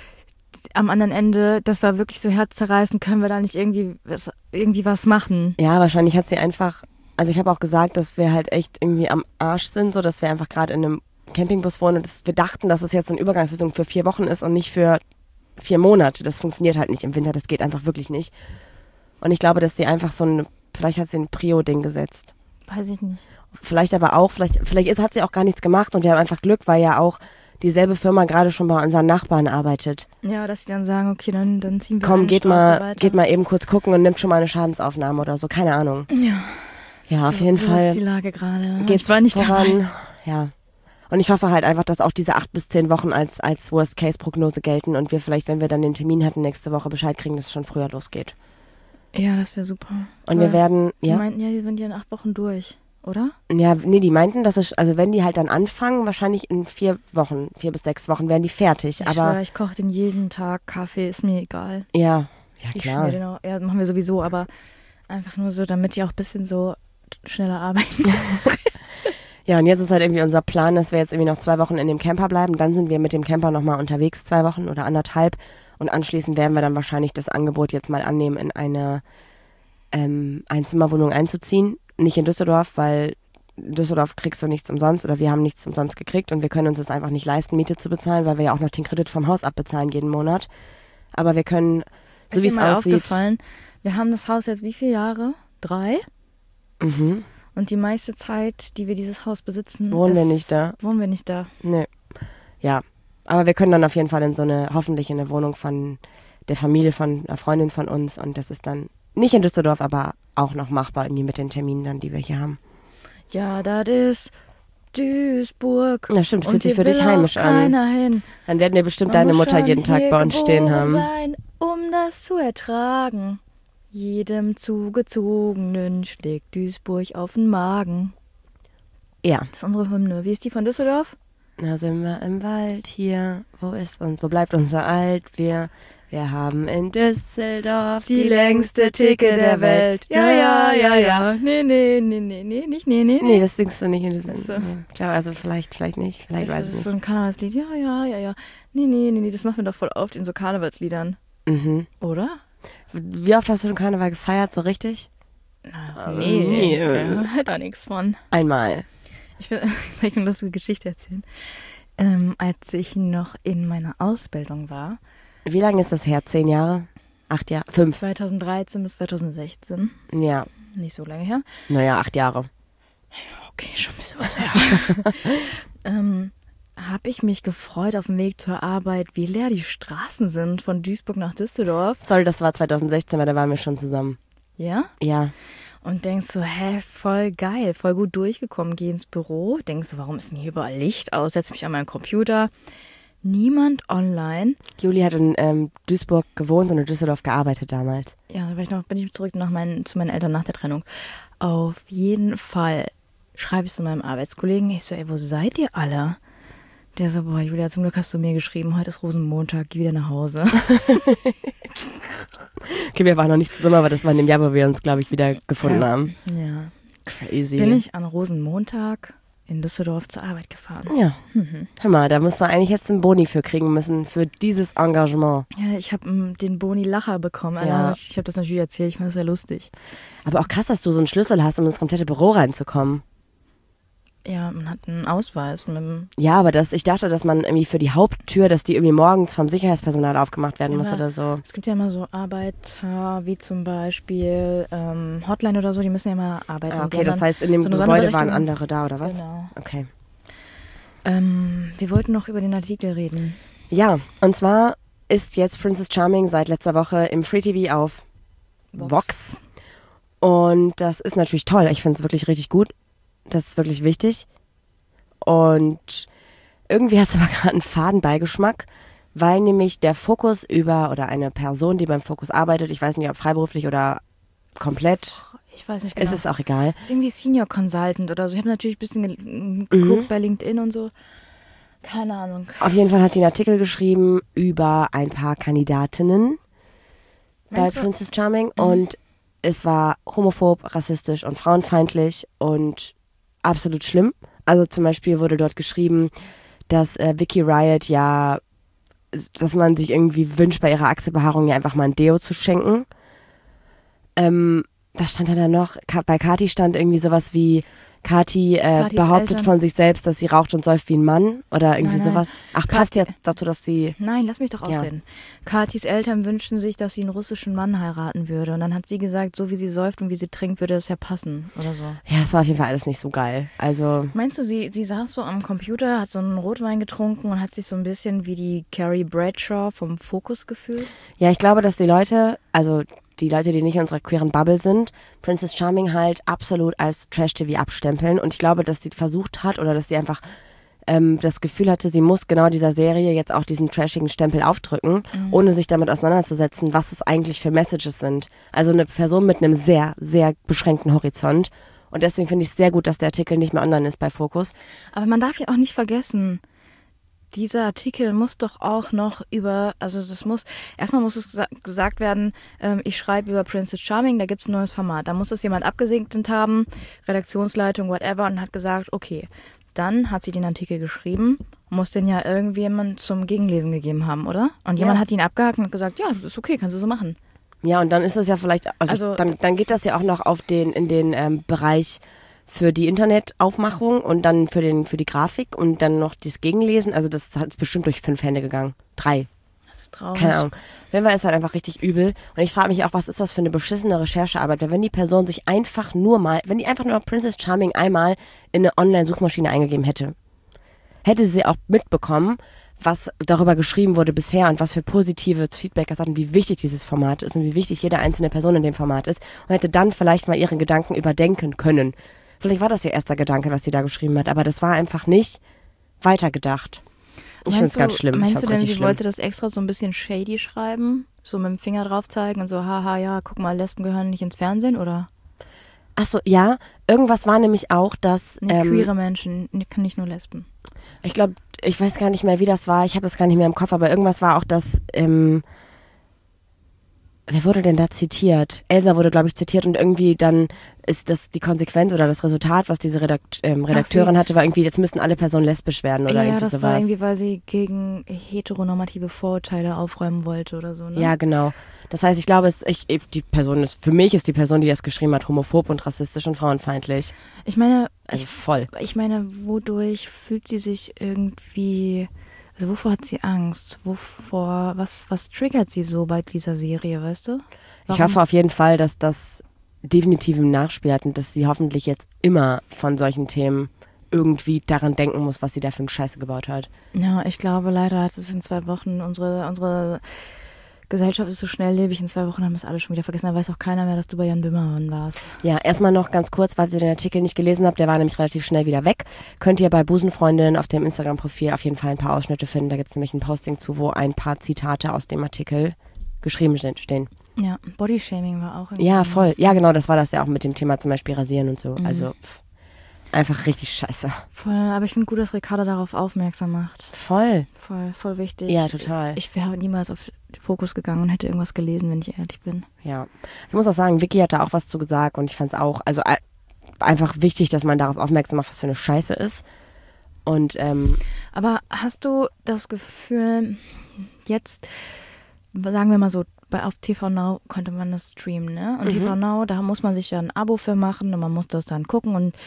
am anderen Ende, das war wirklich so herzzerreißend, können wir da nicht irgendwie was, irgendwie was machen? Ja, wahrscheinlich hat sie einfach, also ich habe auch gesagt, dass wir halt echt irgendwie am Arsch sind, so dass wir einfach gerade in einem Campingbus wohnen und das, wir dachten, dass es jetzt eine Übergangslösung für vier Wochen ist und nicht für vier Monate. Das funktioniert halt nicht im Winter, das geht einfach wirklich nicht. Und ich glaube, dass sie einfach so ein, vielleicht hat sie ein Prio-Ding gesetzt. Weiß ich nicht. Vielleicht aber auch, vielleicht, vielleicht ist, hat sie auch gar nichts gemacht und wir haben einfach Glück, weil ja auch dieselbe Firma gerade schon bei unseren Nachbarn arbeitet. Ja, dass sie dann sagen, okay, dann, dann ziehen wir Komm, eine geht Straße mal, weiter. geht mal eben kurz gucken und nimmt schon mal eine Schadensaufnahme oder so, keine Ahnung. Ja, Ja, auf so, jeden so Fall ist die Lage gerade. geht's Ich war nicht voran. dabei. Ja. Und ich hoffe halt einfach, dass auch diese acht bis zehn Wochen als, als Worst-Case-Prognose gelten und wir vielleicht, wenn wir dann den Termin hatten, nächste Woche Bescheid kriegen, dass es schon früher losgeht. Ja, das wäre super. Und Aber wir werden, Die ja, meinten ja, die sind ja in acht Wochen durch, oder? ja, nee, die meinten, dass es, also wenn die halt dann anfangen, wahrscheinlich in vier Wochen, vier bis sechs Wochen wären die fertig. Ich aber schwör, ich koche den jeden Tag. Kaffee ist mir egal. ja, ja Ich klar. schmier den auch, ja, machen wir sowieso, aber einfach nur so, damit die auch ein bisschen so schneller arbeiten. Ja, und jetzt ist halt irgendwie unser Plan, dass wir jetzt irgendwie noch zwei Wochen in dem Camper bleiben. Dann sind wir mit dem Camper nochmal unterwegs, zwei Wochen oder anderthalb. Und anschließend werden wir dann wahrscheinlich das Angebot jetzt mal annehmen, in eine ähm, Einzimmerwohnung einzuziehen. Nicht in Düsseldorf, weil in Düsseldorf kriegst du nichts umsonst oder wir haben nichts umsonst gekriegt und wir können uns das einfach nicht leisten, Miete zu bezahlen, weil wir ja auch noch den Kredit vom Haus abbezahlen jeden Monat. Aber wir können, so wie es mal aussieht... aufgefallen, wir haben das Haus jetzt wie viele Jahre? Drei? Mhm. Und die meiste Zeit, die wir dieses Haus besitzen, Wohnen ist, wir nicht da. Wohnen wir nicht da. Nee. Ja. Aber wir können dann auf jeden Fall in so eine, hoffentlich in eine Wohnung von der Familie von einer Freundin von uns und das ist dann nicht in Düsseldorf, aber auch noch machbar irgendwie mit den Terminen dann, die wir hier haben. Ja, das ist Duisburg. Na stimmt, fühlt und sich für dich will heimisch auch an. keiner hin. Dann werden wir bestimmt Man deine muss Mutter schon jeden Tag hier bei uns stehen geboren haben. sein, um das zu ertragen. Jedem Zugezogenen schlägt Duisburg auf den Magen. Ja. Das ist unsere Hymne. Wie ist die von Düsseldorf? Da sind wir im Wald hier. Wo ist und wo bleibt unser Alt? Wir, wir haben in Düsseldorf Die längste Theke der Welt. Ja, ja, ja, ja. Nee, nee, nee, nee, nee, nicht nee, nee, Nee, nee. das singst du nicht in Düsseldorf. Ach so. Nee. Klar, also vielleicht, vielleicht nicht. Vielleicht weiß Das ich ist nicht. so ein Karnevalslied. Ja, ja, ja, ja. Nee, nee, nee, nee, das macht man doch voll oft in so Karnevalsliedern. Mhm. Oder? Wie oft hast du den Karneval gefeiert, so richtig? Na, nee, nee. ja, halt da nichts von. Einmal. Ich will vielleicht eine lustige Geschichte erzählen. Ähm, als ich noch in meiner Ausbildung war, Wie lange ist das her? Zehn Jahre? Acht Jahre? Fünf? zweitausenddreizehn bis zweitaunsechzehn, Ja. nicht so lange her. Naja, acht Jahre. Okay, schon ein bisschen was her. ähm, habe ich mich gefreut auf dem Weg zur Arbeit, wie leer die Straßen sind von Duisburg nach Düsseldorf. Sorry, das war zweitausendsechzehn, weil da waren wir schon zusammen. Ja? Ja. Und denkst so, hä, voll geil, voll gut durchgekommen, geh ins Büro. Denkst so, warum ist denn hier überall Licht aus? Setz mich an meinen Computer. Niemand online. Juli hat in ähm, Duisburg gewohnt und in Düsseldorf gearbeitet damals. Ja, da war ich noch, bin ich zurück nach meinen, zu meinen Eltern nach der Trennung. Auf jeden Fall schreibe ich zu meinem Arbeitskollegen. Ich so, ey, wo seid ihr alle? Der so, boah, Julia, zum Glück hast du mir geschrieben, heute ist Rosenmontag, geh wieder nach Hause. Okay, wir waren noch nicht zusammen, aber das war in dem Jahr, wo wir uns, glaube ich, wieder gefunden ja. haben. Ja. Crazy. Bin ich an Rosenmontag in Düsseldorf zur Arbeit gefahren. Ja. Mhm. Hör mal, da musst du eigentlich jetzt einen Boni für kriegen müssen, für dieses Engagement. Ja, ich habe den Boni Lacher bekommen. Also Ja. Ich, ich habe das natürlich erzählt, ich fand das sehr lustig. Aber auch krass, dass du so einen Schlüssel hast, um ins komplette Büro reinzukommen. Ja, man hat einen Ausweis mit dem. Ja, aber das, ich dachte, dass man irgendwie für die Haupttür, dass die irgendwie morgens vom Sicherheitspersonal aufgemacht werden Ja, muss oder so. Es gibt ja immer so Arbeiter, wie zum Beispiel ähm, Hotline oder so, die müssen ja immer arbeiten. Ah, Die okay, haben das dann heißt, in dem so eine Gebäude waren Sonderberechtigung. andere da, oder was? Genau. Okay. Ähm, wir wollten noch über den Artikel reden. Ja, und zwar ist jetzt Princess Charming seit letzter Woche im Free T V auf Vox. Vox. Und das ist natürlich toll. Ich finde es wirklich richtig gut. Das ist wirklich wichtig. Und irgendwie hat es aber gerade einen faden Beigeschmack, weil nämlich der Fokus über, oder eine Person, die beim Fokus arbeitet, ich weiß nicht, ob freiberuflich oder komplett, Ich weiß nicht genau. es ist auch egal. Das ist irgendwie Senior Consultant oder so. Ich habe natürlich ein bisschen ge- geguckt Mhm. bei LinkedIn und so. Keine Ahnung. Auf jeden Fall hat sie einen Artikel geschrieben über ein paar Kandidatinnen bei Meinst du- Princess Charming und es war homophob, rassistisch und frauenfeindlich und absolut schlimm. Also zum Beispiel wurde dort geschrieben, dass äh, Vicky Riot ja, dass man sich irgendwie wünscht, bei ihrer Achselbehaarung ja einfach mal ein Deo zu schenken. Ähm, da stand dann noch, Ka- bei Kati stand irgendwie sowas wie, Kati äh, Katis behauptet Eltern. von sich selbst, dass sie raucht und säuft wie ein Mann oder irgendwie Nein, nein. sowas. Ach, passt ja dazu, dass sie... Nein, lass mich doch Ja. ausreden. Katis Eltern wünschen sich, dass sie einen russischen Mann heiraten würde. Und dann hat sie gesagt, so wie sie säuft und wie sie trinkt, würde das ja passen oder so. Ja, das war auf jeden Fall alles nicht so geil. Also, Meinst du, sie, sie saß so am Computer, hat so einen Rotwein getrunken und hat sich so ein bisschen wie die Carrie Bradshaw vom Fokus gefühlt? ja, ich glaube, dass die Leute, also die Leute, die nicht in unserer queeren Bubble sind, Princess Charming halt absolut als Trash-T V abstempeln. Und ich glaube, dass sie versucht hat oder dass sie einfach ähm, das Gefühl hatte, sie muss genau dieser Serie jetzt auch diesen trashigen Stempel aufdrücken, Mhm. ohne sich damit auseinanderzusetzen, was es eigentlich für Messages sind. Also eine Person mit einem sehr, sehr beschränkten Horizont. Und deswegen finde ich es sehr gut, dass der Artikel nicht mehr online ist bei Focus. Aber man darf ja auch nicht vergessen, dieser Artikel muss doch auch noch über, also das muss, erstmal muss es gesa- gesagt werden, ähm, ich schreibe über Princess Charming, da gibt es ein neues Format. Da muss es jemand abgesegnet haben, Redaktionsleitung, whatever, und hat gesagt, okay, dann hat sie den Artikel geschrieben, muss den ja irgendjemand zum Gegenlesen gegeben haben, oder? Und jemand Ja. hat ihn abgehakt und hat gesagt, ja, das ist okay, kannst du so machen. Ja, und dann ist das ja vielleicht, also, Also- dann, dann geht das ja auch noch auf den, in den ähm, Bereich für die Internetaufmachung und dann für den, für die Grafik und dann noch das Gegenlesen. Also das hat bestimmt durch fünf Hände gegangen. Drei. Das ist traurig. Keine Ahnung. Auf jeden Fall ist halt einfach richtig übel. Und ich frage mich auch, was ist das für eine beschissene Recherchearbeit? Weil wenn die Person sich einfach nur mal, wenn die einfach nur Princess Charming einmal in eine Online-Suchmaschine eingegeben hätte, hätte sie auch mitbekommen, was darüber geschrieben wurde bisher und was für positives Feedback das hat und wie wichtig dieses Format ist und wie wichtig jede einzelne Person in dem Format ist und hätte dann vielleicht mal ihre Gedanken überdenken können. Vielleicht war das ihr erster Gedanke, was sie da geschrieben hat, aber das war einfach nicht weitergedacht. Ich finde es ganz schlimm. Ich Meinst fand's du denn, richtig sie schlimm. wollte das extra so ein bisschen shady schreiben? So mit dem Finger drauf zeigen und so, haha, ja, guck mal, Lesben gehören nicht ins Fernsehen, oder? Achso, ja, irgendwas war nämlich auch, dass Nee, ähm, queere Menschen, kann nicht nur Lesben. ich glaube, ich weiß gar nicht mehr, wie das war, ich habe das gar nicht mehr im Kopf, aber irgendwas war auch, dass, ähm, wer wurde denn da zitiert? Elsa wurde, glaube ich, zitiert und irgendwie dann ist das die Konsequenz oder das Resultat, was diese Redakt ähm, Redakteurin sie- hatte, war irgendwie, jetzt müssten alle Personen lesbisch werden oder Ja, ja, irgendwie das sowas. war irgendwie, weil sie gegen heteronormative Vorurteile aufräumen wollte oder so, ne? Ja, genau. Das heißt, ich glaube, es, ich, die Person ist, für mich ist die Person, die das geschrieben hat, homophob und rassistisch und frauenfeindlich. Ich meine, Also ich, voll. ich meine, wodurch fühlt sie sich irgendwie, also wovor hat sie Angst? Wovor, was, was triggert sie so bei dieser Serie, weißt du? Ich hoffe auf jeden Fall, dass das definitiv im Nachspiel hat und dass sie hoffentlich jetzt immer von solchen Themen irgendwie daran denken muss, was sie da für eine Scheiße gebaut hat. Ja, ich glaube, leider hat es in zwei Wochen, unsere, unsere Gesellschaft ist so schnelllebig, in zwei Wochen haben es alle schon wieder vergessen. Da weiß auch keiner mehr, dass du bei Jan Böhmermann warst. Ja, erstmal noch ganz kurz, falls ihr den Artikel nicht gelesen habt, der war nämlich relativ schnell wieder weg. Könnt ihr bei Busenfreundin auf dem Instagram-Profil auf jeden Fall ein paar Ausschnitte finden. Da gibt es nämlich ein Posting zu, wo ein paar Zitate aus dem Artikel geschrieben stehen. Ja, Bodyshaming war auch irgendwie. Ja, voll. Ja, genau, das war das ja auch mit dem Thema zum Beispiel Rasieren und so. Mhm. Also pff, einfach richtig scheiße. Voll, aber ich finde gut, dass Ricarda darauf aufmerksam macht. Voll. Voll, voll wichtig. Ja, total. Ich wäre niemals auf den Fokus gegangen und hätte irgendwas gelesen, wenn ich ehrlich bin. Ja. Ich muss auch sagen, Vicky hat da auch was zu gesagt und ich fand es auch, also äh, einfach wichtig, dass man darauf aufmerksam macht, was für eine Scheiße ist. Und ähm, Aber hast du das Gefühl, jetzt, sagen wir mal so, bei, auf T V Now konnte man das streamen, ne? Und Mhm. T V Now, da muss man sich ja ein Abo für machen und man muss das dann gucken und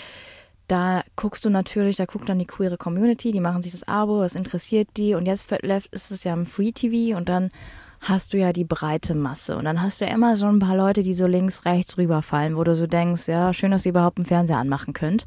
da guckst du natürlich, da guckt dann die queere Community, die machen sich das Abo, das interessiert die und jetzt ist es ja im Free T V und dann hast du ja die breite Masse und dann hast du ja immer so ein paar Leute, die so links, rechts rüberfallen, wo du so denkst, ja, schön, dass ihr überhaupt einen Fernseher anmachen könnt.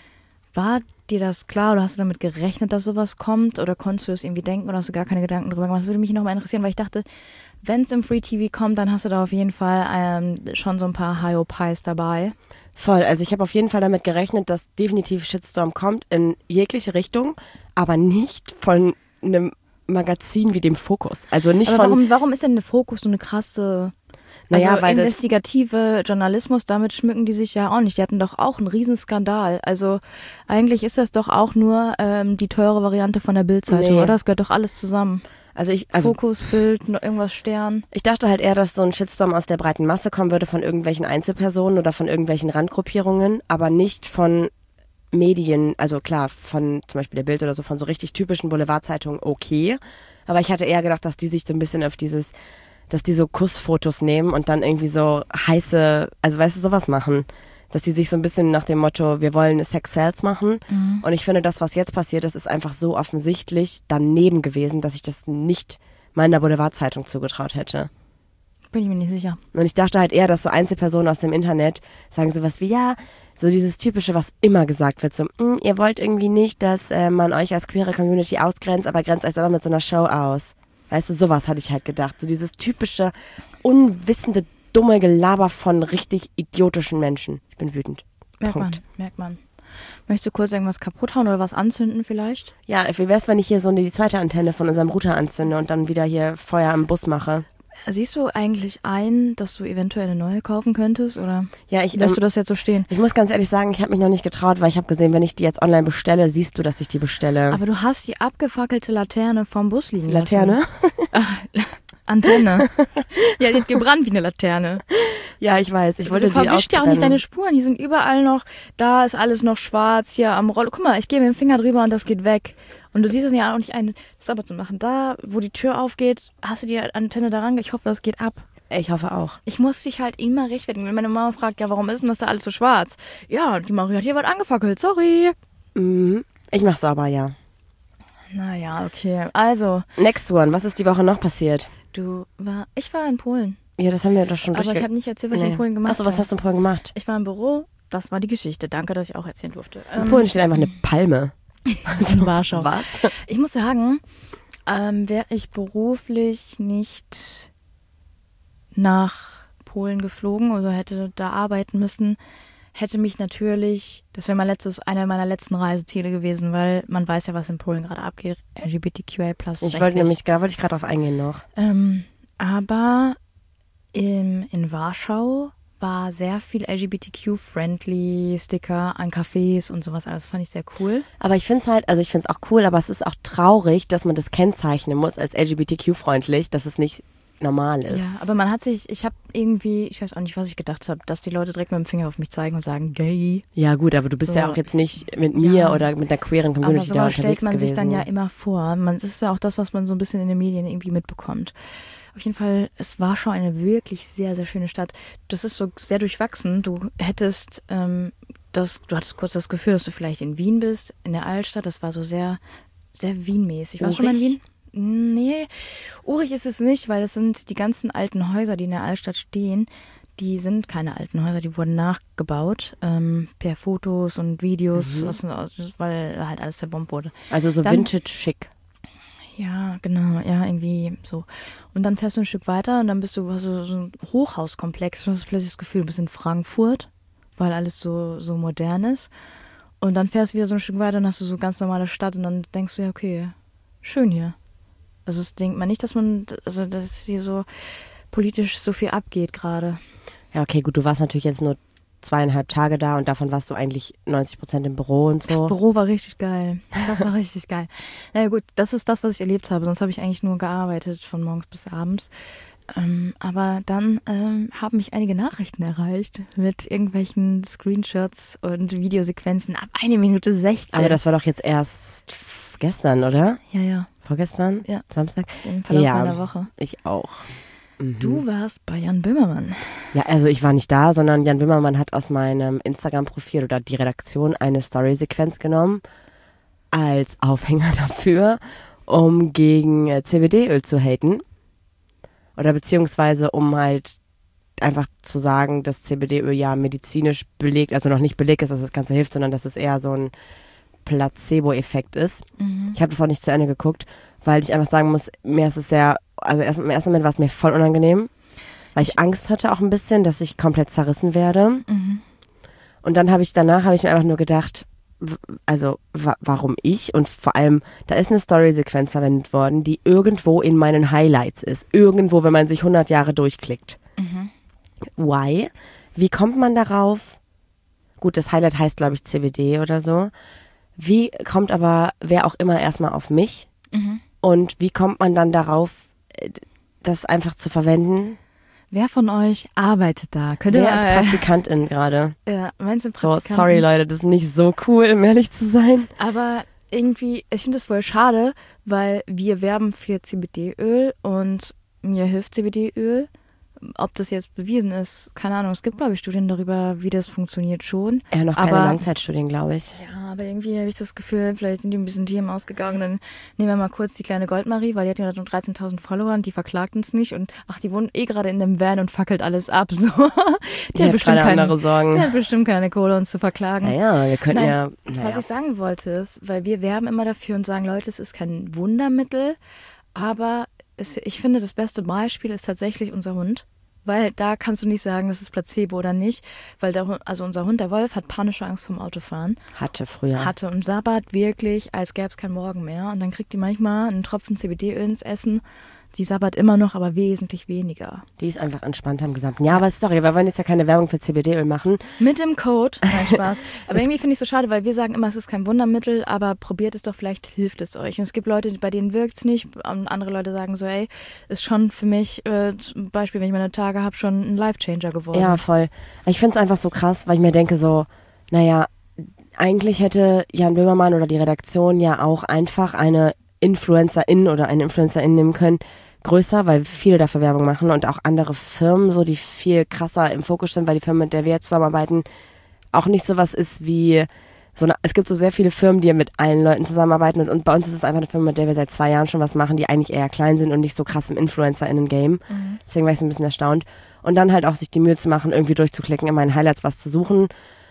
War dir das klar oder hast du damit gerechnet, dass sowas kommt oder konntest du es irgendwie denken oder hast du gar keine Gedanken drüber gemacht? Das würde mich nochmal interessieren, weil ich dachte, wenn es im Free T V kommt, dann hast du da auf jeden Fall ähm, schon so ein paar High-O-Pies dabei. voll, also ich habe auf jeden Fall damit gerechnet, dass definitiv Shitstorm kommt in jegliche Richtung, aber nicht von einem Magazin wie dem Fokus. Also nicht Aber von... warum, warum ist denn der Fokus so eine krasse... Naja, also weil das- investigative Journalismus, damit schmücken die sich ja auch nicht. Die hatten doch auch einen Riesenskandal. Also eigentlich ist das doch auch nur ähm, die teure Variante von der Bild-Zeitung, Nee. oder? Das gehört doch alles zusammen. Also ich, also Fokus, Bild, noch irgendwas Stern. ich dachte halt eher, dass so ein Shitstorm aus der breiten Masse kommen würde von irgendwelchen Einzelpersonen oder von irgendwelchen Randgruppierungen, aber nicht von Medien, also klar, von zum Beispiel der Bild oder so, von so richtig typischen Boulevardzeitungen okay. Aber ich hatte eher gedacht, dass die sich so ein bisschen auf dieses, dass die so Kussfotos nehmen und dann irgendwie so heiße, also weißt du, sowas machen. Dass die sich so ein bisschen nach dem Motto, wir wollen Sex Sales machen. Mhm. Und ich finde, das, was jetzt passiert ist, ist einfach so offensichtlich daneben gewesen, dass ich das nicht meiner Boulevardzeitung zugetraut hätte. Bin ich mir nicht sicher. Und ich dachte halt eher, dass so Einzelpersonen aus dem Internet sagen sowas wie, ja, so dieses Typische, was immer gesagt wird, so, "Mm, ihr wollt irgendwie nicht, dass äh, man euch als queere Community ausgrenzt, aber grenzt euch selber mit so einer Show aus. Weißt du, sowas hatte ich halt gedacht. So dieses typische, unwissende, dumme Gelaber von richtig idiotischen Menschen. Ich bin wütend. Merkt Punkt. man, merkt man. Möchtest du kurz irgendwas kaputt hauen oder was anzünden vielleicht? Ja, wie wär's, wenn ich hier so die zweite Antenne von unserem Router anzünde und dann wieder hier Feuer am Bus mache? Siehst du eigentlich ein, dass du eventuell eine neue kaufen könntest oder Ja, ich, lässt ähm, du das jetzt so stehen? ich muss ganz ehrlich sagen, ich habe mich noch nicht getraut, weil ich habe gesehen, wenn ich die jetzt online bestelle, siehst du, dass ich die bestelle. Aber du hast die abgefackelte Laterne vom Bus liegen Laterne? lassen. Antenne. Ja, die hat gebrannt wie eine Laterne. Ja, ich weiß. Ich wollte du die verwischt ja auch nicht ausbrennen. deine Spuren. Die sind überall noch, da ist alles noch schwarz, hier am Roll. Guck mal, ich gehe mit dem Finger drüber und das geht weg. Und du siehst es ja auch nicht ein, das sauber zu machen. Da, wo die Tür aufgeht, hast du die Antenne daran. Ich hoffe, das geht ab. Ich hoffe auch. Ich muss dich halt immer rechtfertigen. Wenn meine Mama fragt, ja, warum ist denn das da alles so schwarz? Ja, die Maria hat hier was angefackelt, sorry. Mhm. Ich mach's aber, ja. Naja, okay. Also. Next one. Was ist die Woche noch passiert? Du war, ich war in Polen. Ja, das haben wir doch schon Aber durchge- ich habe nicht erzählt, was nee. ich in Polen gemacht habe. Achso, was hast du in Polen gemacht? Ich war im Büro. Das war die Geschichte. Danke, dass ich auch erzählen durfte. In Polen steht einfach eine Palme. In Warschau. Was? Ich muss sagen, ähm, wäre ich beruflich nicht nach Polen geflogen oder hätte da arbeiten müssen, hätte mich natürlich, das wäre mein letztes, einer meiner letzten Reiseziele gewesen, weil man weiß ja, was in Polen gerade abgeht, L G B T Q I plus. Ich wollte nämlich, da wollte ich gerade drauf eingehen noch. Ähm, aber im, in Warschau war sehr viel L G B T Q-friendly Sticker an Cafés und sowas alles. Fand ich sehr cool. Aber ich finde es halt, also ich finde es auch cool, aber es ist auch traurig, dass man das kennzeichnen muss als L G B T Q-freundlich, dass es nicht normal ist. Ja, aber man hat sich, ich habe irgendwie, ich weiß auch nicht, was ich gedacht habe, dass die Leute direkt mit dem Finger auf mich zeigen und sagen, gay. Ja gut, aber du bist So. ja auch jetzt nicht mit mir Ja. oder mit der queeren Aber Community da sowas unterwegs stellt man gewesen. sich dann ja immer vor. Man, das ist ja auch das, was man so ein bisschen in den Medien irgendwie mitbekommt. Auf jeden Fall, es war schon eine wirklich sehr, sehr schöne Stadt. Das ist so sehr durchwachsen. Du hättest, ähm, das, du hattest kurz das Gefühl, dass du vielleicht in Wien bist, in der Altstadt. Das war so sehr, sehr Wien-mäßig. Warst du schon mal in Urig? Wien? Nee, urig ist es nicht, weil es sind die ganzen alten Häuser, die in der Altstadt stehen, die sind keine alten Häuser, die wurden nachgebaut ähm, per Fotos und Videos, Mhm. aus, aus, weil halt alles zerbombt wurde. Also so Dann- vintage schick. Ja, genau, ja, irgendwie so. Und dann fährst du ein Stück weiter und dann bist du hast du so ein Hochhauskomplex und hast plötzlich das Gefühl, du bist in Frankfurt, weil alles so, so modern ist. Und dann fährst du wieder so ein Stück weiter und hast du so ganz normale Stadt und dann denkst du ja, okay, schön hier. Also das denkt man nicht, dass man, also dass hier so politisch so viel abgeht gerade. Ja, okay, gut, du warst natürlich jetzt nur zweieinhalb Tage da und davon warst du eigentlich neunzig Prozent im Büro und Das so. Büro war richtig geil. Das war richtig geil. Naja gut, das ist das, was ich erlebt habe. Sonst habe ich eigentlich nur gearbeitet von morgens bis abends. Ähm, aber dann ähm, haben mich einige Nachrichten erreicht mit irgendwelchen Screenshots und Videosequenzen ab eine Minute sechzehn. Aber das war doch jetzt erst gestern, oder? Ja, ja, Vorgestern? Ja. Samstag? im Verlauf Ja. meiner Woche. Ich auch. Mhm. Du warst bei Jan Böhmermann. Ja, also ich war nicht da, sondern Jan Böhmermann hat aus meinem Instagram-Profil oder die Redaktion eine Story-Sequenz genommen als Aufhänger dafür, um gegen äh, C B D-Öl zu haten. Oder beziehungsweise um halt einfach zu sagen, dass C B D-Öl ja medizinisch belegt, also noch nicht belegt ist, dass das Ganze hilft, sondern dass es eher so ein Placebo-Effekt ist. Mhm. Ich habe das auch nicht zu Ende geguckt, weil ich einfach sagen muss, mir ist es sehr, also erst, im ersten Moment war es mir voll unangenehm, weil ich Angst hatte auch ein bisschen, dass ich komplett zerrissen werde. Mhm. Und dann habe ich, danach habe ich mir einfach nur gedacht, w- also wa- warum ich? Und vor allem, da ist eine Story-Sequenz verwendet worden, die irgendwo in meinen Highlights ist. Irgendwo, wenn man sich hundert Jahre durchklickt. Mhm. Why? Wie kommt man darauf? Gut, das Highlight heißt, glaube ich, C B D oder so. Wie kommt aber wer auch immer erstmal auf mich? Mhm. Und wie kommt man dann darauf, äh, das einfach zu verwenden? Wer von euch arbeitet da? Könnt ihr Wer ist mal, Praktikantin gerade? ja, meinst du So, Praktikanten? sorry Leute, das ist nicht so cool, um ehrlich zu sein. Aber irgendwie, ich finde das voll schade, weil wir werben für C B D-Öl und mir hilft C B D-Öl. Ob das jetzt bewiesen ist, keine Ahnung. Es gibt, glaube ich, Studien darüber, wie das funktioniert schon. Ja, noch keine Aber- Langzeitstudien, glaube ich. Ja, aber irgendwie habe ich das Gefühl, vielleicht sind die ein bisschen Themen ausgegangen. Dann nehmen wir mal kurz die kleine Goldmarie, weil die hat ja nur dreizehntausend Follower und die verklagt uns nicht. Und ach, die wohnt eh gerade in dem Van und fackelt alles ab. So. Die, Die hat gerade keine, andere Sorgen. die hat bestimmt keine Kohle, uns zu verklagen. Naja, wir könnten Nein, ja, Was naja. ich sagen wollte ist, weil wir werben immer dafür und sagen, Leute, es ist kein Wundermittel, aber es, ich finde, das beste Beispiel ist tatsächlich unser Hund. Weil da kannst du nicht sagen, das ist Placebo oder nicht. Weil der Hund, also unser Hund, der Wolf, hat panische Angst vom Autofahren. Hatte früher. Hatte und sabbert wirklich, als gäbe es kein Morgen mehr. Und dann kriegt die manchmal einen Tropfen C B D-Öl ins Essen. Die sabbert immer noch, aber wesentlich weniger. Die ist einfach entspannter im Gesamten. Ja, aber sorry, wir wollen jetzt ja keine Werbung für C B D-Öl machen. Mit dem Code, nein, Spaß. Aber irgendwie finde ich es so schade, weil wir sagen immer, es ist kein Wundermittel, aber probiert es doch, vielleicht hilft es euch. Und es gibt Leute, bei denen wirkt es nicht. Und andere Leute sagen so, ey, ist schon für mich, äh, zum Beispiel, wenn ich meine Tage habe, schon ein Life-Changer geworden. Ja, voll. Ich finde es einfach so krass, weil ich mir denke so, naja, eigentlich hätte Jan Böhmermann oder die Redaktion ja auch einfach eine Influencerin oder eine Influencerin nehmen können, größer, weil viele dafür Werbung machen und auch andere Firmen, so die viel krasser im Fokus sind, weil die Firma, mit der wir jetzt zusammenarbeiten, auch nicht sowas ist wie so eine, es gibt so sehr viele Firmen, die ja mit allen Leuten zusammenarbeiten und, und bei uns ist es einfach eine Firma, mit der wir seit zwei Jahren schon was machen, die eigentlich eher klein sind und nicht so krass im InfluencerInnen-Game. Mhm. Deswegen war ich so ein bisschen erstaunt. Und dann halt auch sich die Mühe zu machen, irgendwie durchzuklicken, in meinen Highlights was zu suchen.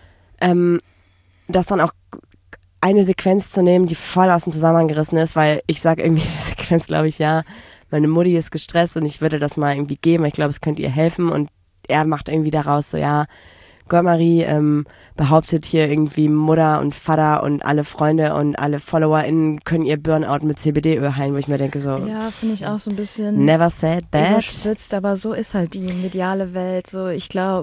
Ähm, das dann auch eine Sequenz zu nehmen, die voll aus dem Zusammenhang gerissen ist, weil ich sage irgendwie in der Sequenz, glaube ich, ja, meine Mutti ist gestresst und ich würde das mal irgendwie geben. Ich glaube, es könnte ihr helfen und er macht irgendwie daraus so, ja, Goldmarie ähm, behauptet hier irgendwie Mutter und Vater und alle Freunde und alle FollowerInnen können ihr Burnout mit C B D-Öl heilen, wo ich mir denke so. Ja, finde ich auch so ein bisschen never said that. Überspitzt, aber so ist halt die mediale Welt. So, ich glaube,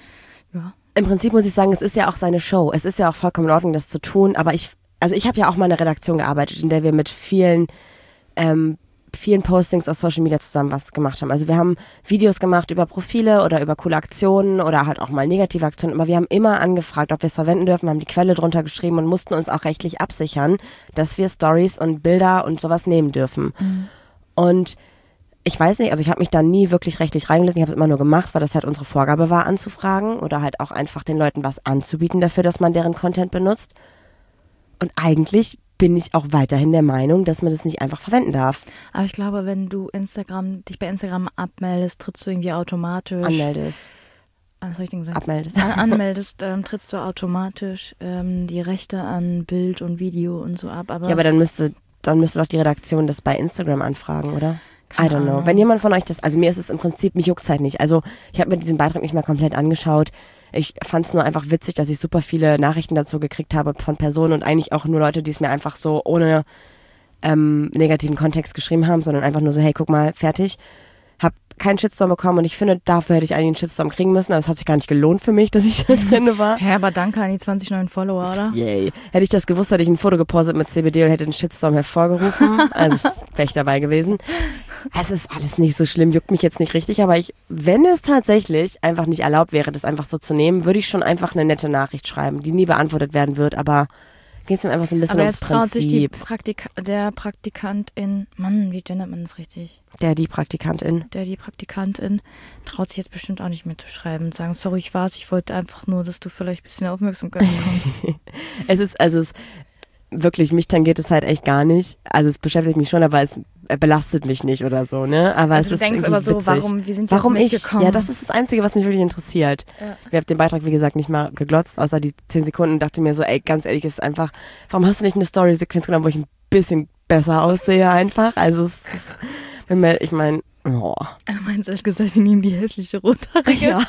ja. Im Prinzip muss ich sagen, es ist ja auch seine Show. Es ist ja auch vollkommen in Ordnung, das zu tun. Aber ich, also ich habe ja auch mal in einer Redaktion gearbeitet, in der wir mit vielen ähm, vielen Postings aus Social Media zusammen was gemacht haben. Also wir haben Videos gemacht über Profile oder über coole Aktionen oder halt auch mal negative Aktionen, aber wir haben immer angefragt, ob wir es verwenden dürfen, haben die Quelle drunter geschrieben und mussten uns auch rechtlich absichern, dass wir Stories und Bilder und sowas nehmen dürfen. Mhm. Und ich weiß nicht, also ich habe mich da nie wirklich rechtlich reingelesen, ich habe es immer nur gemacht, weil das halt unsere Vorgabe war, anzufragen oder halt auch einfach den Leuten was anzubieten dafür, dass man deren Content benutzt. Und eigentlich bin ich auch weiterhin der Meinung, dass man das nicht einfach verwenden darf. Aber ich glaube, wenn du Instagram, dich bei Instagram abmeldest, trittst du irgendwie automatisch. Anmeldest. Was soll ich denn sagen? Abmeldest. An, anmeldest, ähm, trittst du automatisch ähm, die Rechte an Bild und Video und so ab. Aber ja, aber dann müsste, dann müsste doch die Redaktion das bei Instagram anfragen, oder? Keine I don't know. Ahnung. Wenn jemand von euch das, also mir ist es im Prinzip, mich juckt's halt nicht. Also ich habe mir diesen Beitrag nicht mal komplett angeschaut. Ich fand es nur einfach witzig, dass ich super viele Nachrichten dazu gekriegt habe von Personen und eigentlich auch nur Leute, die es mir einfach so ohne ähm, negativen Kontext geschrieben haben, sondern einfach nur so, hey, guck mal, fertig. Hab keinen Shitstorm bekommen und ich finde, dafür hätte ich eigentlich einen Shitstorm kriegen müssen. Also es hat sich gar nicht gelohnt für mich, dass ich da drin war. Hä, aber danke an die zwanzig neuen Follower, oder? Yay. Hätte ich das gewusst, hätte ich ein Foto gepostet mit C B D und hätte einen Shitstorm hervorgerufen. Also wäre ich dabei gewesen. Es ist alles nicht so schlimm, juckt mich jetzt nicht richtig, aber ich, wenn es tatsächlich einfach nicht erlaubt wäre, das einfach so zu nehmen, würde ich schon einfach eine nette Nachricht schreiben, die nie beantwortet werden wird, aber geht es mir einfach so ein bisschen aber ums jetzt traut sich die Prinzip. Praktika- der Praktikantin, Mann, wie gendert man das richtig? Der, die Praktikantin. Der, die Praktikantin, traut sich jetzt bestimmt auch nicht mehr zu schreiben und sagen, sorry, ich war's, ich wollte einfach nur, dass du vielleicht ein bisschen Aufmerksamkeit bekommst. Es ist, also es wirklich, mich tangiert es halt echt gar nicht. Also es beschäftigt mich schon, aber es belastet mich nicht oder so, ne? Aber Also es du ist denkst aber so, witzig. warum, wie sind wir Warum auf mich ich? gekommen? Ja, das ist das Einzige, was mich wirklich interessiert. Ja. Ich habe den Beitrag, wie gesagt, nicht mal geglotzt, außer die zehn Sekunden und dachte mir so, ey, ganz ehrlich, es ist einfach, warum hast du nicht eine Story-Sequenz genommen, wo ich ein bisschen besser aussehe einfach? Also es ist, wenn mir, ich meine, oh. Er meint ehrlich gesagt, wir nehmen die hässliche Rothaarige. Ja.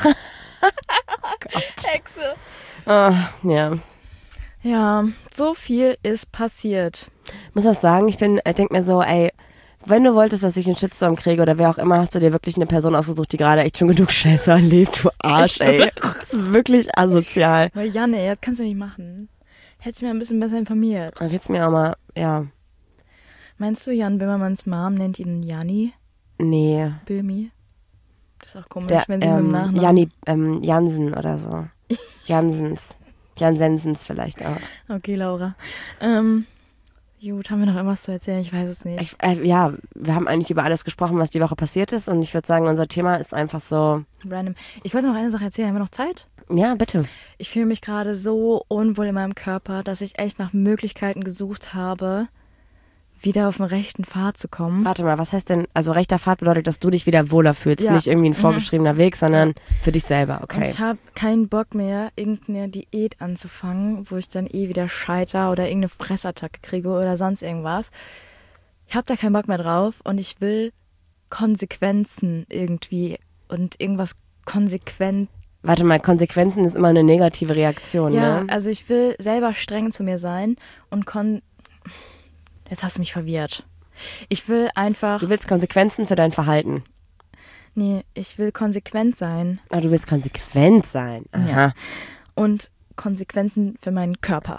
Oh Gott. Hexe. Ah, ja. Ja, so viel ist passiert. Muss was sagen, ich bin, ich denke mir so, ey, wenn du wolltest, dass ich einen Shitstorm kriege oder wer auch immer, hast du dir wirklich eine Person ausgesucht, die gerade echt schon genug Scheiße erlebt, du Arsch, ey. Das ist wirklich asozial. Weil Jan, ey, das kannst du nicht machen. Hättest du mir ein bisschen besser informiert. Dann geht's mir auch mal, ja, Meinst du, Jan Böhmermanns Mom nennt ihn Janni? nee. Böhmi? Das ist auch komisch, Der, wenn sie mit dem ähm, Nachnamen... Janni, ähm, Jansen oder so. Jansens. Jansensens vielleicht auch. Okay, Laura. Ähm, gut, haben wir noch irgendwas zu erzählen? Ich weiß es nicht. Ich, äh, ja, wir haben eigentlich über alles gesprochen, was die Woche passiert ist und ich würde sagen, unser Thema ist einfach so, Random. Ich wollte noch eine Sache erzählen. Haben wir noch Zeit? ja, bitte. Ich fühle mich gerade so unwohl in meinem Körper, dass ich echt nach Möglichkeiten gesucht habe, wieder auf den rechten Pfad zu kommen. Warte mal, was heißt denn, also rechter Pfad bedeutet, dass du dich wieder wohler fühlst, Ja. nicht irgendwie ein Mhm. vorgeschriebener Weg, sondern für dich selber, Und okay. ich habe keinen Bock mehr, irgendeine Diät anzufangen, wo ich dann eh wieder scheiter oder irgendeine Fressattacke kriege oder sonst irgendwas. Ich habe da keinen Bock mehr drauf und ich will Konsequenzen irgendwie und irgendwas konsequent. Warte mal, Konsequenzen ist immer eine negative Reaktion, Ja, ne? also ich will selber streng zu mir sein und kon... Jetzt hast du mich verwirrt. Ich will einfach... Du willst Konsequenzen für dein Verhalten. Nee, ich will konsequent sein Ah, du willst konsequent sein. Aha. und Konsequenzen für meinen Körper.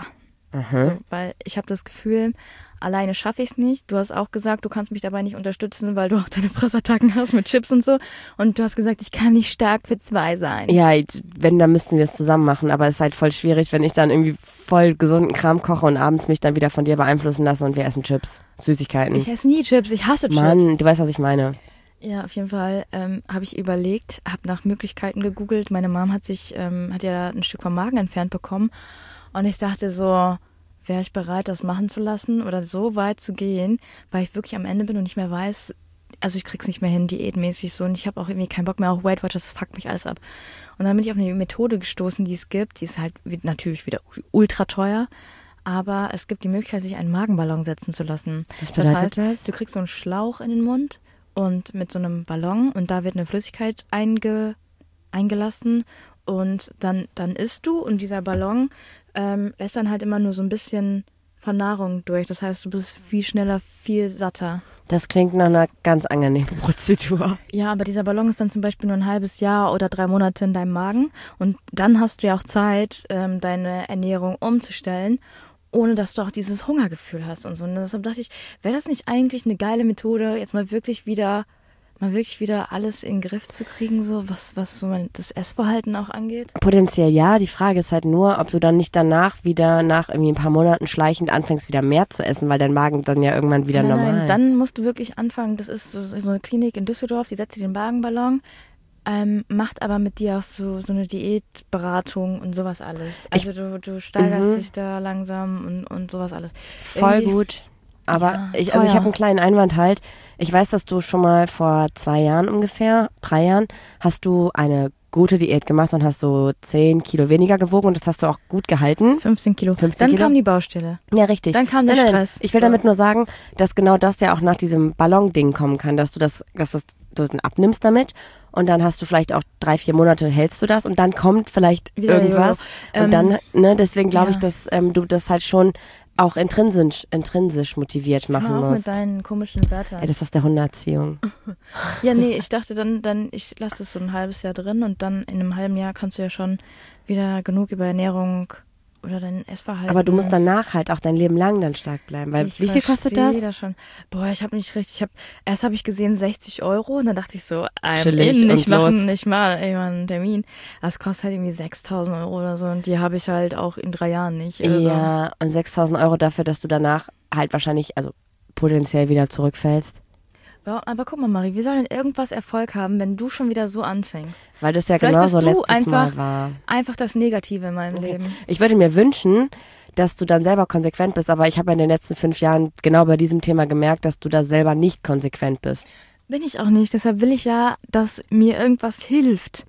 Aha. So, weil ich habe das Gefühl, alleine schaffe ich es nicht. Du hast auch gesagt, du kannst mich dabei nicht unterstützen, weil du auch deine Fressattacken hast mit Chips und so. Und du hast gesagt, ich kann nicht stark für zwei sein. Ja, wenn, dann müssten wir es zusammen machen, aber es ist halt voll schwierig, wenn ich dann irgendwie voll gesunden Kram koche und abends mich dann wieder von dir beeinflussen lasse und wir essen Chips, Süßigkeiten. Ich esse nie Chips, ich hasse Chips. Mann, du weißt, was ich meine. Ja, auf jeden Fall ähm, habe ich überlegt, habe nach Möglichkeiten gegoogelt. Meine Mom hat sich, ähm, hat ja ein Stück vom Magen entfernt bekommen. Und ich dachte so, wäre ich bereit, das machen zu lassen oder so weit zu gehen, weil ich wirklich am Ende bin und nicht mehr weiß, also ich krieg's nicht mehr hin, diätmäßig so. Und ich habe auch irgendwie keinen Bock mehr auf Weight Watchers, das fuckt mich alles ab. Und dann bin ich auf eine Methode gestoßen, die es gibt. Die ist halt natürlich wieder ultra teuer. Aber es gibt die Möglichkeit, sich einen Magenballon setzen zu lassen. Was bedeutet das heißt, das? du kriegst so einen Schlauch in den Mund und mit so einem Ballon und da wird eine Flüssigkeit einge, eingelassen und dann, dann isst du und dieser Ballon ähm, lässt dann halt immer nur so ein bisschen von Nahrung durch. Das heißt, du bist viel schneller, viel satter. Das klingt nach einer ganz angenehmen Prozedur. Ja, aber dieser Ballon ist dann zum Beispiel nur ein halbes Jahr oder drei Monate in deinem Magen und dann hast du ja auch Zeit, ähm, deine Ernährung umzustellen, ohne dass du auch dieses Hungergefühl hast und so. Und deshalb dachte ich, wäre das nicht eigentlich eine geile Methode, jetzt mal wirklich wieder, mal wirklich wieder alles in den Griff zu kriegen, so was, was so mein, das Essverhalten auch angeht? Potenziell ja, die Frage ist halt nur, ob du dann nicht danach wieder nach irgendwie ein paar Monaten schleichend anfängst, wieder mehr zu essen, weil dein Magen dann ja irgendwann wieder nein, normal. Nein, dann musst du wirklich anfangen, das ist so, so eine Klinik in Düsseldorf, die setzt dir den Magenballon, Ähm, macht aber mit dir auch so, so eine Diätberatung und sowas alles. Also du, du steigerst mhm. dich da langsam und, und sowas alles. Voll Irgendwie, gut. Aber ja, ich, also ich teuer. habe einen kleinen Einwand halt. Ich weiß, dass du schon mal vor zwei Jahren ungefähr, drei Jahren, hast du eine gute Diät gemacht und hast so zehn Kilo weniger gewogen und das hast du auch gut gehalten. fünfzehn Kilo. fünfzehn Dann Kilo? kam die Baustelle. Ja, richtig. Dann kam der nein, nein, Stress. Ich will So. damit nur sagen, dass genau das ja auch nach diesem Ballon-Ding kommen kann, dass du das, dass das, du das abnimmst damit und dann hast du vielleicht auch drei, vier Monate hältst du das und dann kommt vielleicht Wieder irgendwas Jojo. und Ähm, dann, ne, deswegen glaube ja. ich, dass ähm, du das halt schon auch intrinsisch, intrinsisch motiviert machen Hör auf musst. mit deinen komischen Wörtern. Ey, das ist aus der Hundeerziehung. Ja, nee, ich dachte dann, dann ich lasse das so ein halbes Jahr drin und dann in einem halben Jahr kannst du ja schon wieder genug über Ernährung oder dein Essverhalten. Aber du musst danach halt auch dein Leben lang dann stark bleiben, weil Ich wie viel kostet das? das schon. Boah, ich habe nicht richtig, ich hab, erst habe ich gesehen sechzig Euro und dann dachte ich so, I'm Chillig in, und ich mache los. nicht mal ey, mal einen Termin. Das kostet halt irgendwie sechstausend Euro oder so und die habe ich halt auch in drei Jahren nicht. Also. Ja, und sechstausend Euro dafür, dass du danach halt wahrscheinlich, also potenziell wieder zurückfällst. Ja, aber guck mal, Marie, wie soll denn irgendwas Erfolg haben, wenn du schon wieder so anfängst? Weil das ja Vielleicht genauso bist du letztes einfach- Mal war. Einfach das Negative in meinem Leben. Ich würde mir wünschen, dass du dann selber konsequent bist, aber ich habe ja in den letzten fünf Jahren genau bei diesem Thema gemerkt, dass du da selber nicht konsequent bist. Bin ich auch nicht, deshalb will ich ja, dass mir irgendwas hilft.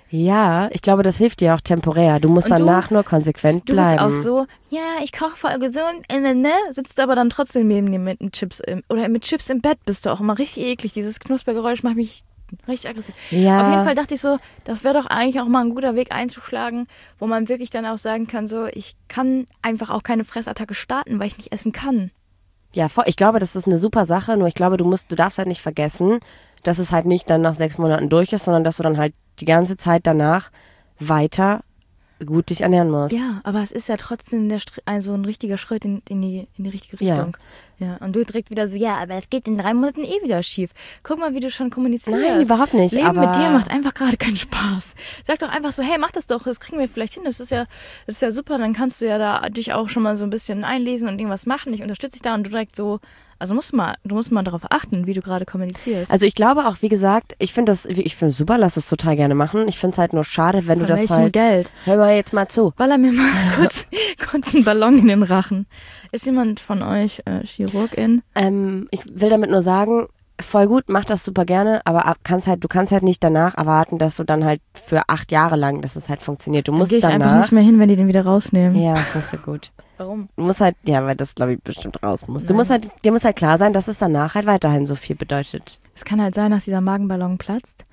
Ja, ich glaube, das hilft dir auch temporär. Du musst Und du- danach nur konsequent Du bleiben. bist auch so, ja, ich koche voll gesund, äh, ne, ne, sitzt aber dann trotzdem neben dir mit Chips im, oder mit Chips im Bett bist du auch immer richtig eklig. Dieses Knuspergeräusch macht mich richtig aggressiv. Ja. Auf jeden Fall dachte ich so, das wäre doch eigentlich auch mal ein guter Weg einzuschlagen, wo man wirklich dann auch sagen kann, so, ich kann einfach auch keine Fressattacke starten, weil ich nicht essen kann. Ja, voll. Ich glaube, das ist eine super Sache, nur ich glaube, du musst, du darfst halt nicht vergessen, dass es halt nicht dann nach sechs Monaten durch ist, sondern dass du dann halt die ganze Zeit danach weiter gut dich ernähren musst. Ja, aber es ist ja trotzdem der Str- also ein richtiger Schritt in, in, die, in die richtige Ja. Richtung. Ja. Und du direkt wieder so, ja, aber es geht in drei Monaten eh wieder schief. Guck mal, wie du schon kommunizierst. Nein, überhaupt nicht, Leben aber- mit dir macht einfach gerade keinen Spaß. Sag doch einfach so, hey, mach das doch, das kriegen wir vielleicht hin. Das ist ja, das ist ja super, dann kannst du ja da dich auch schon mal so ein bisschen einlesen und irgendwas machen. Ich unterstütze dich da und du direkt so, also musst mal, du musst mal darauf achten, wie du gerade kommunizierst. Also ich glaube auch, wie gesagt, ich finde das, ich finde es super, lass es total gerne machen. Ich finde es halt nur schade, wenn du Von das welchem halt. Geld? Hör mal jetzt mal zu. Baller mir mal kurz, kurz einen Ballon in den Rachen. Ist jemand von euch äh, Chirurgin? Ähm, ich will damit nur sagen, voll gut, mach das super gerne, aber ab- kannst halt, du kannst halt nicht danach erwarten, dass du dann halt für acht Jahre lang, dass es halt funktioniert. Du Dann musst gehe ich danach. einfach nicht mehr hin, wenn die den wieder rausnehmen. Ja, das ist so gut. Warum? Du musst halt, ja, weil das glaube ich bestimmt raus muss. Du Nein. musst halt, dir muss halt klar sein, dass es danach halt weiterhin so viel bedeutet. Es kann halt sein, dass dieser Magenballon platzt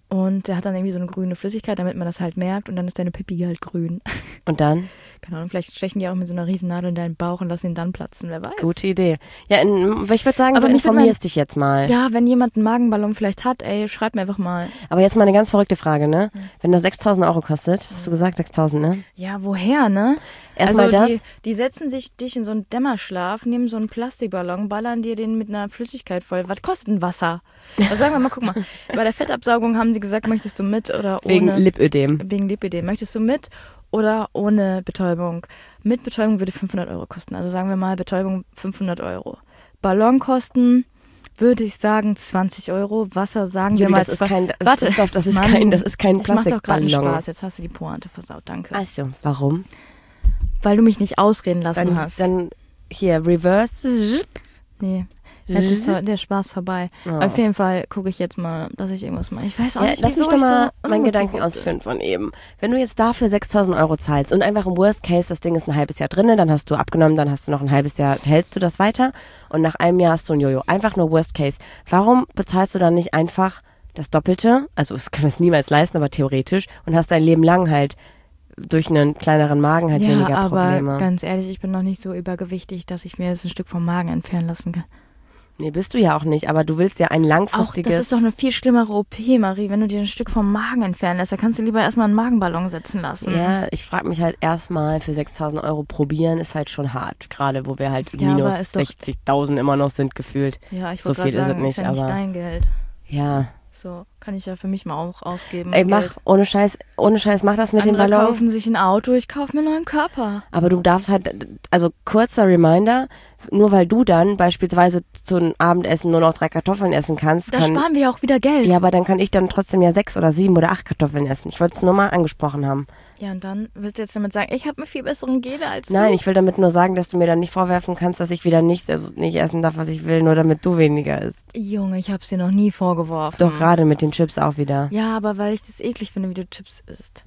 Und der hat dann irgendwie so eine grüne Flüssigkeit, damit man das halt merkt. Und dann ist deine Pipi halt grün. Und dann? Keine Ahnung, vielleicht stechen die auch mit so einer Riesennadel in deinen Bauch und lassen ihn dann platzen, wer weiß. Gute Idee. Ja, in, ich würde sagen, Aber du mich würd informierst mein- dich jetzt mal. Ja, wenn jemand einen Magenballon vielleicht hat, ey, schreib mir einfach mal. Aber jetzt mal eine ganz verrückte Frage, ne? Wenn das sechstausend Euro kostet, hast du gesagt sechstausend, ne? Ja, woher, ne? Erstmal also das. Die, die setzen sich dich in so einen Dämmerschlaf, nehmen so einen Plastikballon, ballern dir den mit einer Flüssigkeit voll. Was kostet ein Wasser? Also sagen wir mal, guck mal, bei der Fettabsaugung haben sie gesagt, möchtest du mit oder ohne? Wegen Lipödem. Wegen Lipödem. Möchtest du mit oder ohne Betäubung? Mit Betäubung würde fünfhundert Euro kosten. Also sagen wir mal, Betäubung fünfhundert Euro. Ballonkosten würde ich sagen zwanzig Euro. Wasser sagen wir Juli, mal das ist zwei- kein, das Warte, ist doch, das ist Mann, kein, das ist kein ich mach doch gerade einen Plastikballon. Spaß. Jetzt hast du die Pointe versaut. Danke. Achso, warum? Weil du mich nicht ausreden lassen Dann, hast. dann hier, reverse. Nee. Jetzt ist der Spaß vorbei. Oh. Auf jeden Fall gucke ich jetzt mal, dass ich irgendwas mache. Ich weiß auch Ja, nicht, lass wieso mich doch ich mal so meinen unmotiviert Gedanken bin. ausführen von eben. Wenn du jetzt dafür sechstausend Euro zahlst und einfach im Worst Case, das Ding ist ein halbes Jahr drinne, dann hast du abgenommen, dann hast du noch ein halbes Jahr, hältst du das weiter und nach einem Jahr hast du ein Jojo. Einfach nur Worst Case. Warum bezahlst du dann nicht einfach das Doppelte? Also es kann es niemals leisten, aber theoretisch und hast dein Leben lang halt durch einen kleineren Magen halt Ja, weniger aber Probleme. ganz ehrlich, ich bin noch nicht so übergewichtig, dass ich mir jetzt ein Stück vom Magen entfernen lassen kann. Nee, bist du ja auch nicht, aber du willst ja ein Auch langfristiges... das ist doch eine viel schlimmere O P, Marie, wenn du dir ein Stück vom Magen entfernen lässt. Da kannst du lieber erstmal einen Magenballon setzen lassen. Ja, ich frage mich halt erstmal, für sechstausend Euro probieren ist halt schon hart. Gerade wo wir halt Ja, aber minus ist doch- sechzigtausend immer noch sind gefühlt. Ja, ich So wollte viel gerade ist es sagen, nicht, ist ja nicht aber- dein Geld. Ja. So, kann ich ja für mich mal auch ausgeben. Ey, Geld. mach, ohne Scheiß, ohne Scheiß, mach das mit Andere dem Ballon. kaufen sich ein Auto, ich kaufe mir einen neuen Körper. Aber du darfst halt, also kurzer Reminder, nur weil du dann beispielsweise zu einem Abendessen nur noch drei Kartoffeln essen kannst, Da kann, sparen wir ja auch wieder Geld. ja, aber dann kann ich dann trotzdem ja sechs oder sieben oder acht Kartoffeln essen. Ich wollte es nur mal angesprochen haben. Ja, und dann willst du jetzt damit sagen, ich habe einen viel besseren Gene als Nein, du. ich will damit nur sagen, dass du mir dann nicht vorwerfen kannst, dass ich wieder nicht, also nicht essen darf, was ich will, nur damit du weniger isst. Junge, ich hab's dir noch nie vorgeworfen. Doch gerade mit den Chips auch wieder. Ja, aber weil ich das eklig finde, wie du Chips isst.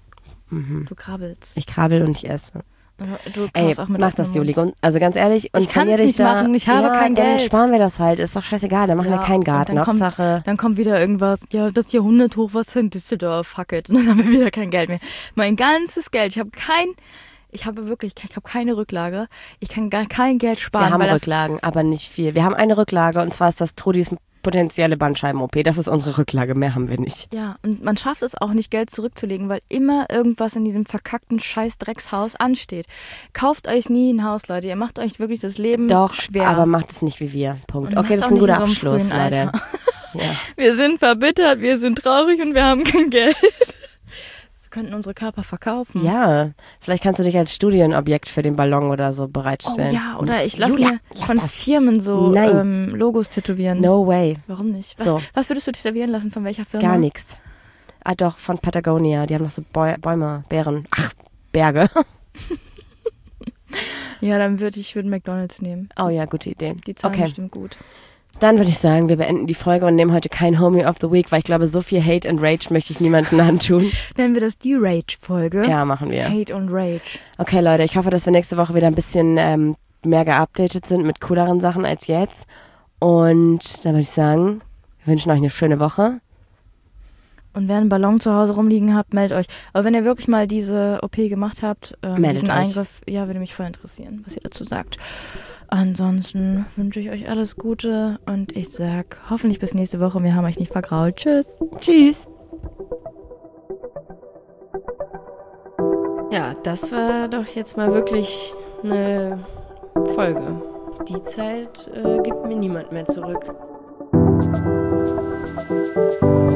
Mhm. Du krabbelst. Ich krabbel und ich esse. Du Ey, kaufst auch mit mach das, offenem Juli. Und- Also ganz ehrlich, und Ich kann's informier dich nicht da, machen, ich habe ja, kein dann Geld. sparen wir das halt, ist doch scheißegal, dann machen Ja, wir keinen und Garten, dann kommt- Hauptsache... Dann kommt wieder irgendwas, ja, das Jahrhunderthochwasser in Düsseldorf, fuck it. Und dann haben wir wieder kein Geld mehr. Mein ganzes Geld, ich habe kein, ich habe wirklich, ich habe keine Rücklage. Ich kann gar kein Geld sparen. Wir haben weil das, Rücklagen, aber nicht viel. Wir haben eine Rücklage und zwar ist das Trudis potenzielle Bandscheiben-O P. Das ist unsere Rücklage, mehr haben wir nicht. Ja, und man schafft es auch nicht, Geld zurückzulegen, weil immer irgendwas in diesem verkackten Scheiß-Dreckshaus ansteht. Kauft euch nie ein Haus, Leute. Ihr macht euch wirklich das Leben Doch, schwer. aber macht es nicht wie wir. Punkt. Und Okay, macht's das auch ist ein nicht guter in so einem Abschluss, frühen Leute. Alter. Ja. Wir sind verbittert, wir sind traurig und wir haben kein Geld. Wir könnten unsere Körper verkaufen. ja, vielleicht kannst du dich als Studienobjekt für den Ballon oder so Oh bereitstellen. ja, oder ich lasse Julia, mir lass von das. Firmen so Nein. ähm, Logos tätowieren. No way. Warum nicht? Was, So. was würdest du tätowieren lassen? Von welcher Firma? Gar nichts. Ah doch, von Patagonia. Die haben noch so Bäu- Bäume, Bären. Ach, Berge. Ja, dann würde ich würde McDonald's nehmen. Oh ja, gute Idee. Die zahlen Okay, bestimmt gut. dann würde ich sagen, wir beenden die Folge und nehmen heute kein Homie of the Week, weil ich glaube, so viel Hate and Rage möchte ich niemandem antun. Nennen wir das die Rage-Folge. Ja, machen wir. Hate und Rage. Okay, Leute, ich hoffe, dass wir nächste Woche wieder ein bisschen ähm, mehr geupdatet sind mit cooleren Sachen als jetzt. Und dann würde ich sagen, wir wünschen euch eine schöne Woche. Und wer einen Ballon zu Hause rumliegen habt, meldet euch. Aber wenn ihr wirklich mal diese O P gemacht habt, ähm, Meldet diesen euch. Eingriff, ja, würde mich voll interessieren, was ihr dazu sagt. Ansonsten wünsche ich euch alles Gute und ich sag hoffentlich bis nächste Woche. Wir haben euch nicht vergrault. Tschüss. Tschüss. Ja, das war doch jetzt mal wirklich eine Folge. Die Zeit äh, gibt mir niemand mehr zurück.